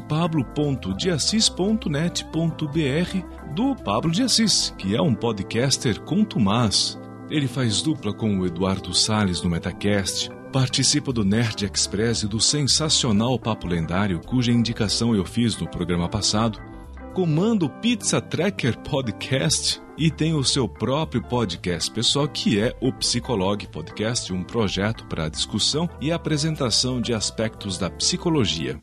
pablo.deassis.net.br do Pablo de Assis, que é um podcaster contumaz. Ele faz dupla com o Eduardo Salles no Metacast, participa do Nerd Express e do sensacional Papo Lendário, cuja indicação eu fiz no programa passado, comanda o Pizza Tracker Podcast e tem o seu próprio podcast pessoal, que é o Psicolog Podcast, um projeto para discussão e apresentação de aspectos da psicologia.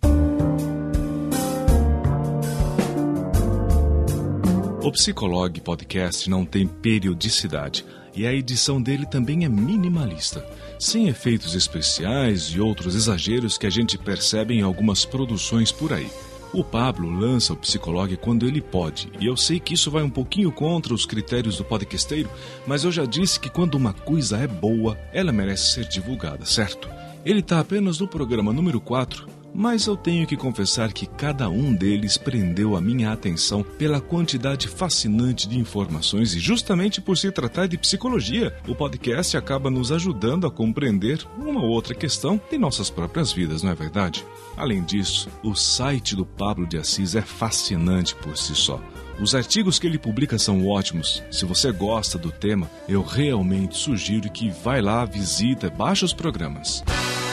O Psicolog Podcast não tem periodicidade e a edição dele também é minimalista, sem efeitos especiais e outros exageros que a gente percebe em algumas produções por aí. O Pablo lança o Psicolog quando ele pode, e eu sei que isso vai um pouquinho contra os critérios do podcasteiro, mas eu já disse que quando uma coisa é boa, ela merece ser divulgada, certo? Ele está apenas no programa número 4, mas eu tenho que confessar que cada um deles prendeu a minha atenção pela quantidade fascinante de informações e justamente por se tratar de psicologia, o podcast acaba nos ajudando a compreender uma ou outra questão de nossas próprias vidas, não é verdade? Além disso, o site do Pablo de Assis é fascinante por si só. Os artigos que ele publica são ótimos. Se você gosta do tema, eu realmente sugiro que vai lá, visita, baixa os programas.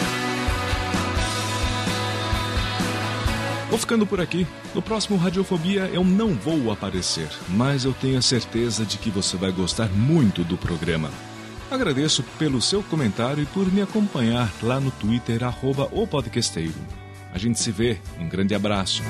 Vou ficando por aqui. No próximo Radiofobia eu não vou aparecer, mas eu tenho a certeza de que você vai gostar muito do programa. Agradeço pelo seu comentário e por me acompanhar lá no Twitter, @opodcasteiro. A gente se vê. Um grande abraço.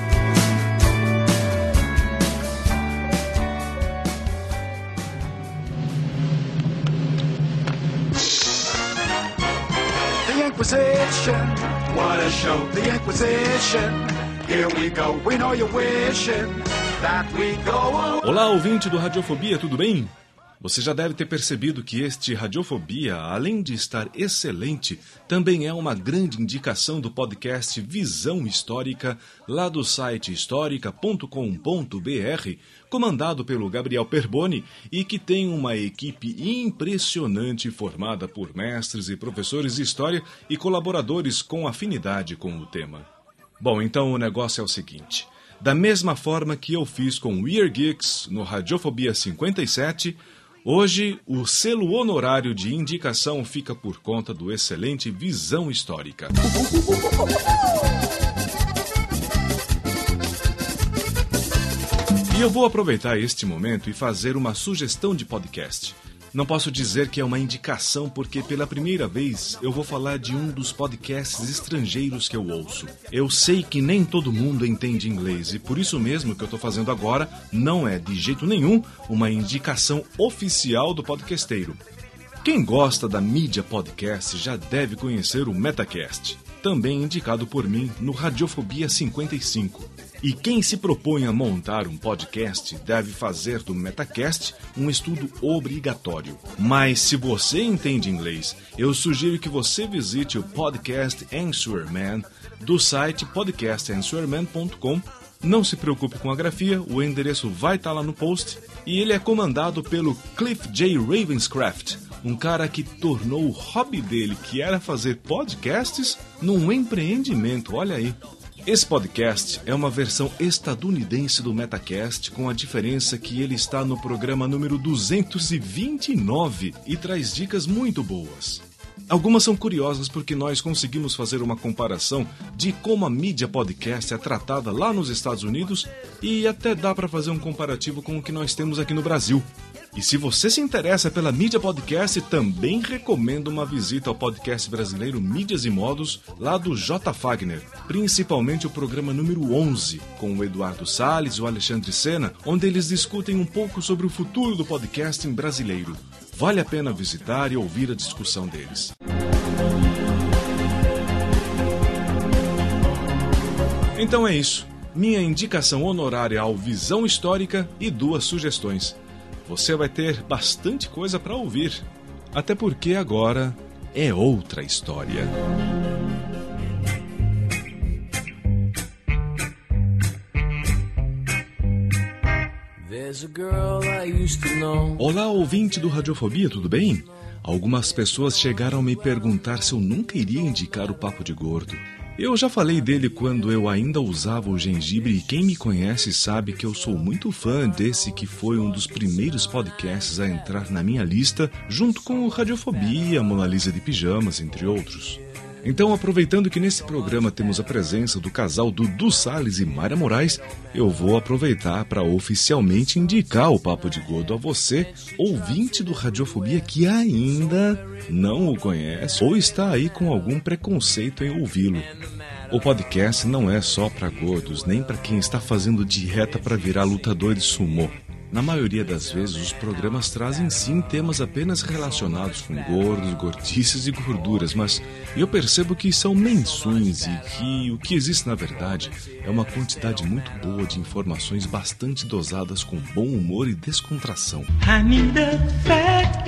The Inquisition, what a show. The Inquisition. Here we go, we know you're wishing that we go. Olá, ouvinte do Radiofobia, tudo bem? Você já deve ter percebido que este Radiofobia, além de estar excelente, também é uma grande indicação do podcast Visão Histórica, lá do site historica.com.br, comandado pelo Gabriel Perboni e que tem uma equipe impressionante formada por mestres e professores de história e colaboradores com afinidade com o tema. Bom, então o negócio é o seguinte. Da mesma forma que eu fiz com Weird Geeks no Radiofobia 57, hoje o selo honorário de indicação fica por conta do excelente Visão Histórica. E eu vou aproveitar este momento e fazer uma sugestão de podcast. Não posso dizer que é uma indicação porque pela primeira vez eu vou falar de um dos podcasts estrangeiros que eu ouço. Eu sei que nem todo mundo entende inglês e por isso mesmo que eu estou fazendo agora não é de jeito nenhum uma indicação oficial do podcasteiro. Quem gosta da mídia podcast já deve conhecer o Metacast, também indicado por mim no Radiofobia 55. E quem se propõe a montar um podcast deve fazer do Metacast um estudo obrigatório. Mas se você entende inglês, eu sugiro que você visite o Podcast Answer Man do site podcastanswerman.com. Não se preocupe com a grafia, o endereço vai estar lá no post. E ele é comandado pelo Cliff J. Ravenscraft, um cara que tornou o hobby dele, que era fazer podcasts, num empreendimento, olha aí. Esse podcast é uma versão estadunidense do Metacast, com a diferença que ele está no programa número 229 e traz dicas muito boas. Algumas são curiosas porque nós conseguimos fazer uma comparação de como a mídia podcast é tratada lá nos Estados Unidos e até dá para fazer um comparativo com o que nós temos aqui no Brasil. E se você se interessa pela mídia podcast, também recomendo uma visita ao podcast brasileiro Mídias e Modos, lá do J. Fagner, principalmente o programa número 11, com o Eduardo Salles e o Alexandre Sena, onde eles discutem um pouco sobre o futuro do podcasting brasileiro. Vale a pena visitar e ouvir a discussão deles. Então é isso. Minha indicação honorária ao Visão Histórica e 2 sugestões. Você vai ter bastante coisa para ouvir, até porque agora é outra história. Olá, ouvinte do Radiofobia, tudo bem? Algumas pessoas chegaram a me perguntar se eu nunca iria indicar o Papo de Gordo. Eu já falei dele quando eu ainda usava o gengibre e quem me conhece sabe que eu sou muito fã desse que foi um dos primeiros podcasts a entrar na minha lista, junto com o Radiofobia, Mona Lisa de Pijamas, entre outros. Então, aproveitando que nesse programa temos a presença do casal Dudu Salles e Mayra Moraes, eu vou aproveitar para oficialmente indicar o Papo de Gordo a você, ouvinte do Radiofobia que ainda não o conhece ou está aí com algum preconceito em ouvi-lo. O podcast não é só para gordos, nem para quem está fazendo dieta para virar lutador de sumô. Na maioria das vezes, os programas trazem sim temas apenas relacionados com gordos, gordices e gorduras, mas eu percebo que são menções e que o que existe na verdade é uma quantidade muito boa de informações bastante dosadas com bom humor e descontração. I need a fat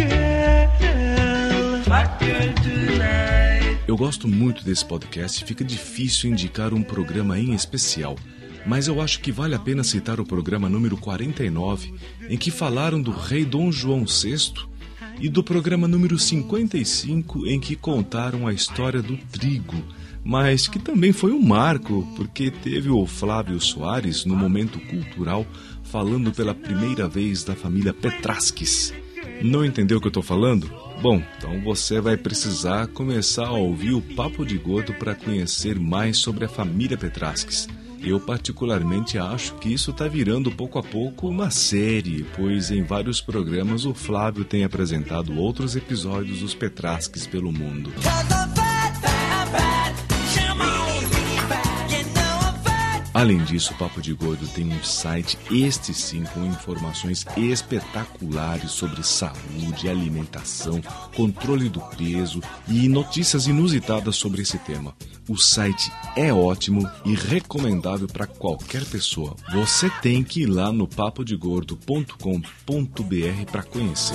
girl tonight. Eu gosto muito desse podcast e fica difícil indicar um programa em especial. Mas eu acho que vale a pena citar o programa número 49, em que falaram do rei Dom João VI, e do programa número 55, em que contaram a história do trigo, mas que também foi um marco, porque teve o Flávio Soares, no Momento Cultural, falando pela primeira vez da família Petrasques. Não entendeu o que eu estou falando? Bom, então você vai precisar começar a ouvir o Papo de Gordo para conhecer mais sobre a família Petrasques. Eu particularmente acho que isso está virando pouco a pouco uma série, pois em vários programas o Flávio tem apresentado outros episódios dos Petrasques pelo mundo. Além disso, o Papo de Gordo tem um site, este sim, com informações espetaculares sobre saúde, alimentação, controle do peso e notícias inusitadas sobre esse tema. O site é ótimo e recomendável para qualquer pessoa. Você tem que ir lá no papodegordo.com.br para conhecer.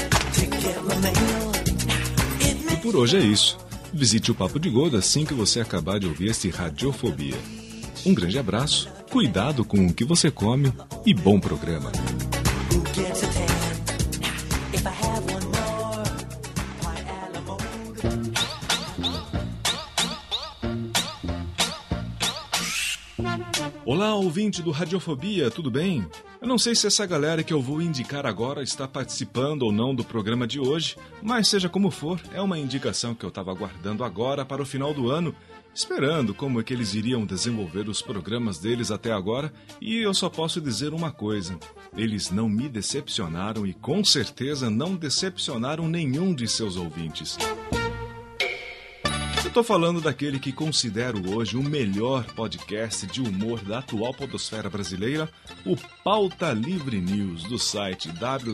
E por hoje é isso. Visite o Papo de Gordo assim que você acabar de ouvir este Radiofobia. Um grande abraço, cuidado com o que você come e bom programa. Olá, ouvinte do Radiofobia, tudo bem? Eu não sei se essa galera que eu vou indicar agora está participando ou não do programa de hoje, mas seja como for, é uma indicação que eu estava aguardando agora para o final do ano, esperando como é que eles iriam desenvolver os programas deles até agora, e eu só posso dizer uma coisa: eles não me decepcionaram e com certeza não decepcionaram nenhum de seus ouvintes. Eu tô falando daquele que considero hoje o melhor podcast de humor da atual podosfera brasileira, o Pauta Livre News, do site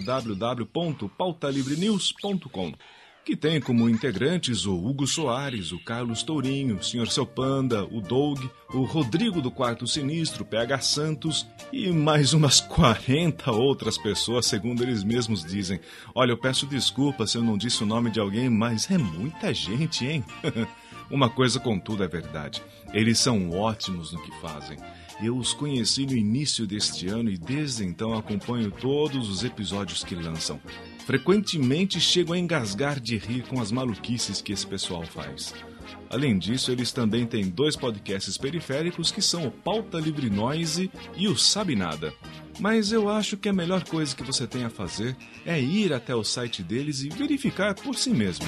www.pautalivrenews.com, que tem como integrantes o Hugo Soares, o Carlos Tourinho, o Sr. Seu Panda, o Doug, o Rodrigo do Quarto Sinistro, PH Santos e mais umas 40 outras pessoas, segundo eles mesmos dizem. Olha, eu peço desculpa se eu não disse o nome de alguém, mas é muita gente, hein? Uma coisa, contudo, é verdade. Eles são ótimos no que fazem. Eu os conheci no início deste ano e desde então acompanho todos os episódios que lançam. Frequentemente chego a engasgar de rir com as maluquices que esse pessoal faz. Além disso, eles também têm 2 podcasts periféricos que são o Pauta Livre Noise e o Sabe Nada. Mas eu acho que a melhor coisa que você tem a fazer é ir até o site deles e verificar por si mesmo.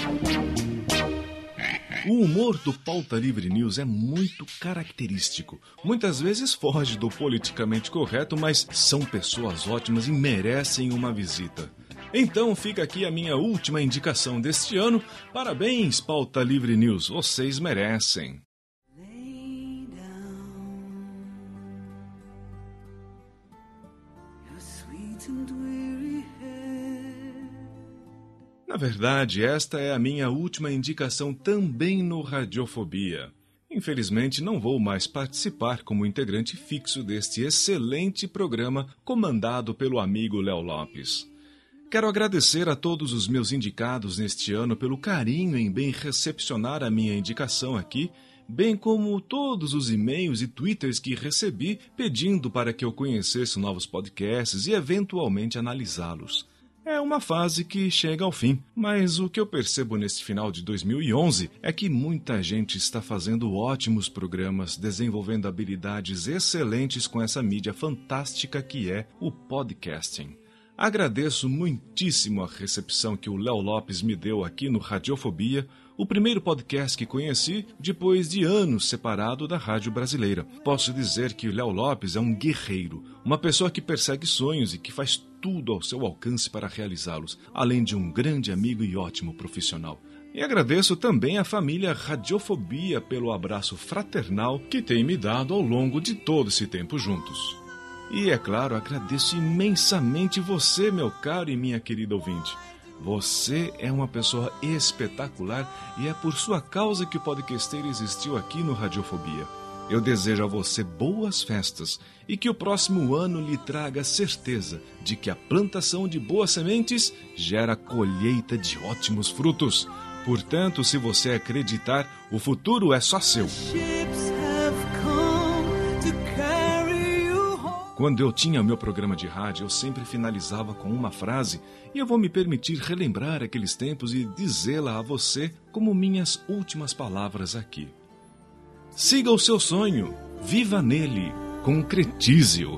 O humor do Pauta Livre News é muito característico. Muitas vezes foge do politicamente correto, mas são pessoas ótimas e merecem uma visita. Então fica aqui a minha última indicação deste ano. Parabéns, Pauta Livre News, vocês merecem. Na verdade, esta é a minha última indicação também no Radiofobia. Infelizmente, não vou mais participar como integrante fixo deste excelente programa comandado pelo amigo Léo Lopes. Quero agradecer a todos os meus indicados neste ano pelo carinho em bem recepcionar a minha indicação aqui, bem como todos os e-mails e twitters que recebi pedindo para que eu conhecesse novos podcasts e eventualmente analisá-los. É uma fase que chega ao fim, mas o que eu percebo neste final de 2011 é que muita gente está fazendo ótimos programas, desenvolvendo habilidades excelentes com essa mídia fantástica que é o podcasting. Agradeço muitíssimo a recepção que o Léo Lopes me deu aqui no Radiofobia, o primeiro podcast que conheci depois de anos separado da rádio brasileira. Posso dizer que o Léo Lopes é um guerreiro, uma pessoa que persegue sonhos e que faz tudo ao seu alcance para realizá-los, além de um grande amigo e ótimo profissional. E agradeço também à família Radiofobia pelo abraço fraternal que tem me dado ao longo de todo esse tempo juntos. E, é claro, agradeço imensamente você, meu caro e minha querida ouvinte. Você é uma pessoa espetacular e é por sua causa que o podcasteiro existiu aqui no Radiofobia. Eu desejo a você boas festas e que o próximo ano lhe traga a certeza de que a plantação de boas sementes gera colheita de ótimos frutos. Portanto, se você acreditar, o futuro é só seu. Quando eu tinha meu programa de rádio, eu sempre finalizava com uma frase e eu vou me permitir relembrar aqueles tempos e dizê-la a você como minhas últimas palavras aqui. Siga o seu sonho, viva nele, concretize-o.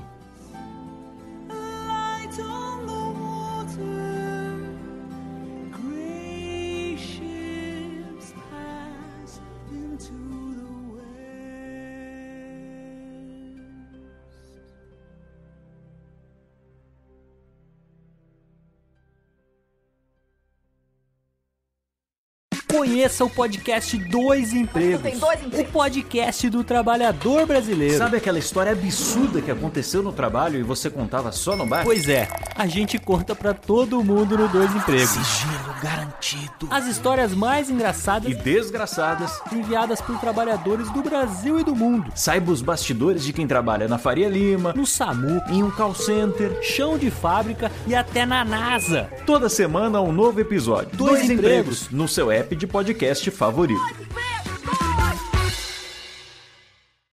Conheça o podcast Dois Empregos. Tem dois empregos. O podcast do trabalhador brasileiro. Sabe aquela história absurda que aconteceu no trabalho e você contava só no bar? Pois é, a gente conta pra todo mundo no Dois Empregos. Sigilo garantido. As histórias mais engraçadas e desgraçadas enviadas por trabalhadores do Brasil e do mundo. Saiba os bastidores de quem trabalha na Faria Lima, no SAMU, em um call center, chão de fábrica e até na NASA. Toda semana um novo episódio. Dois Empregos no seu app de podcast favorito.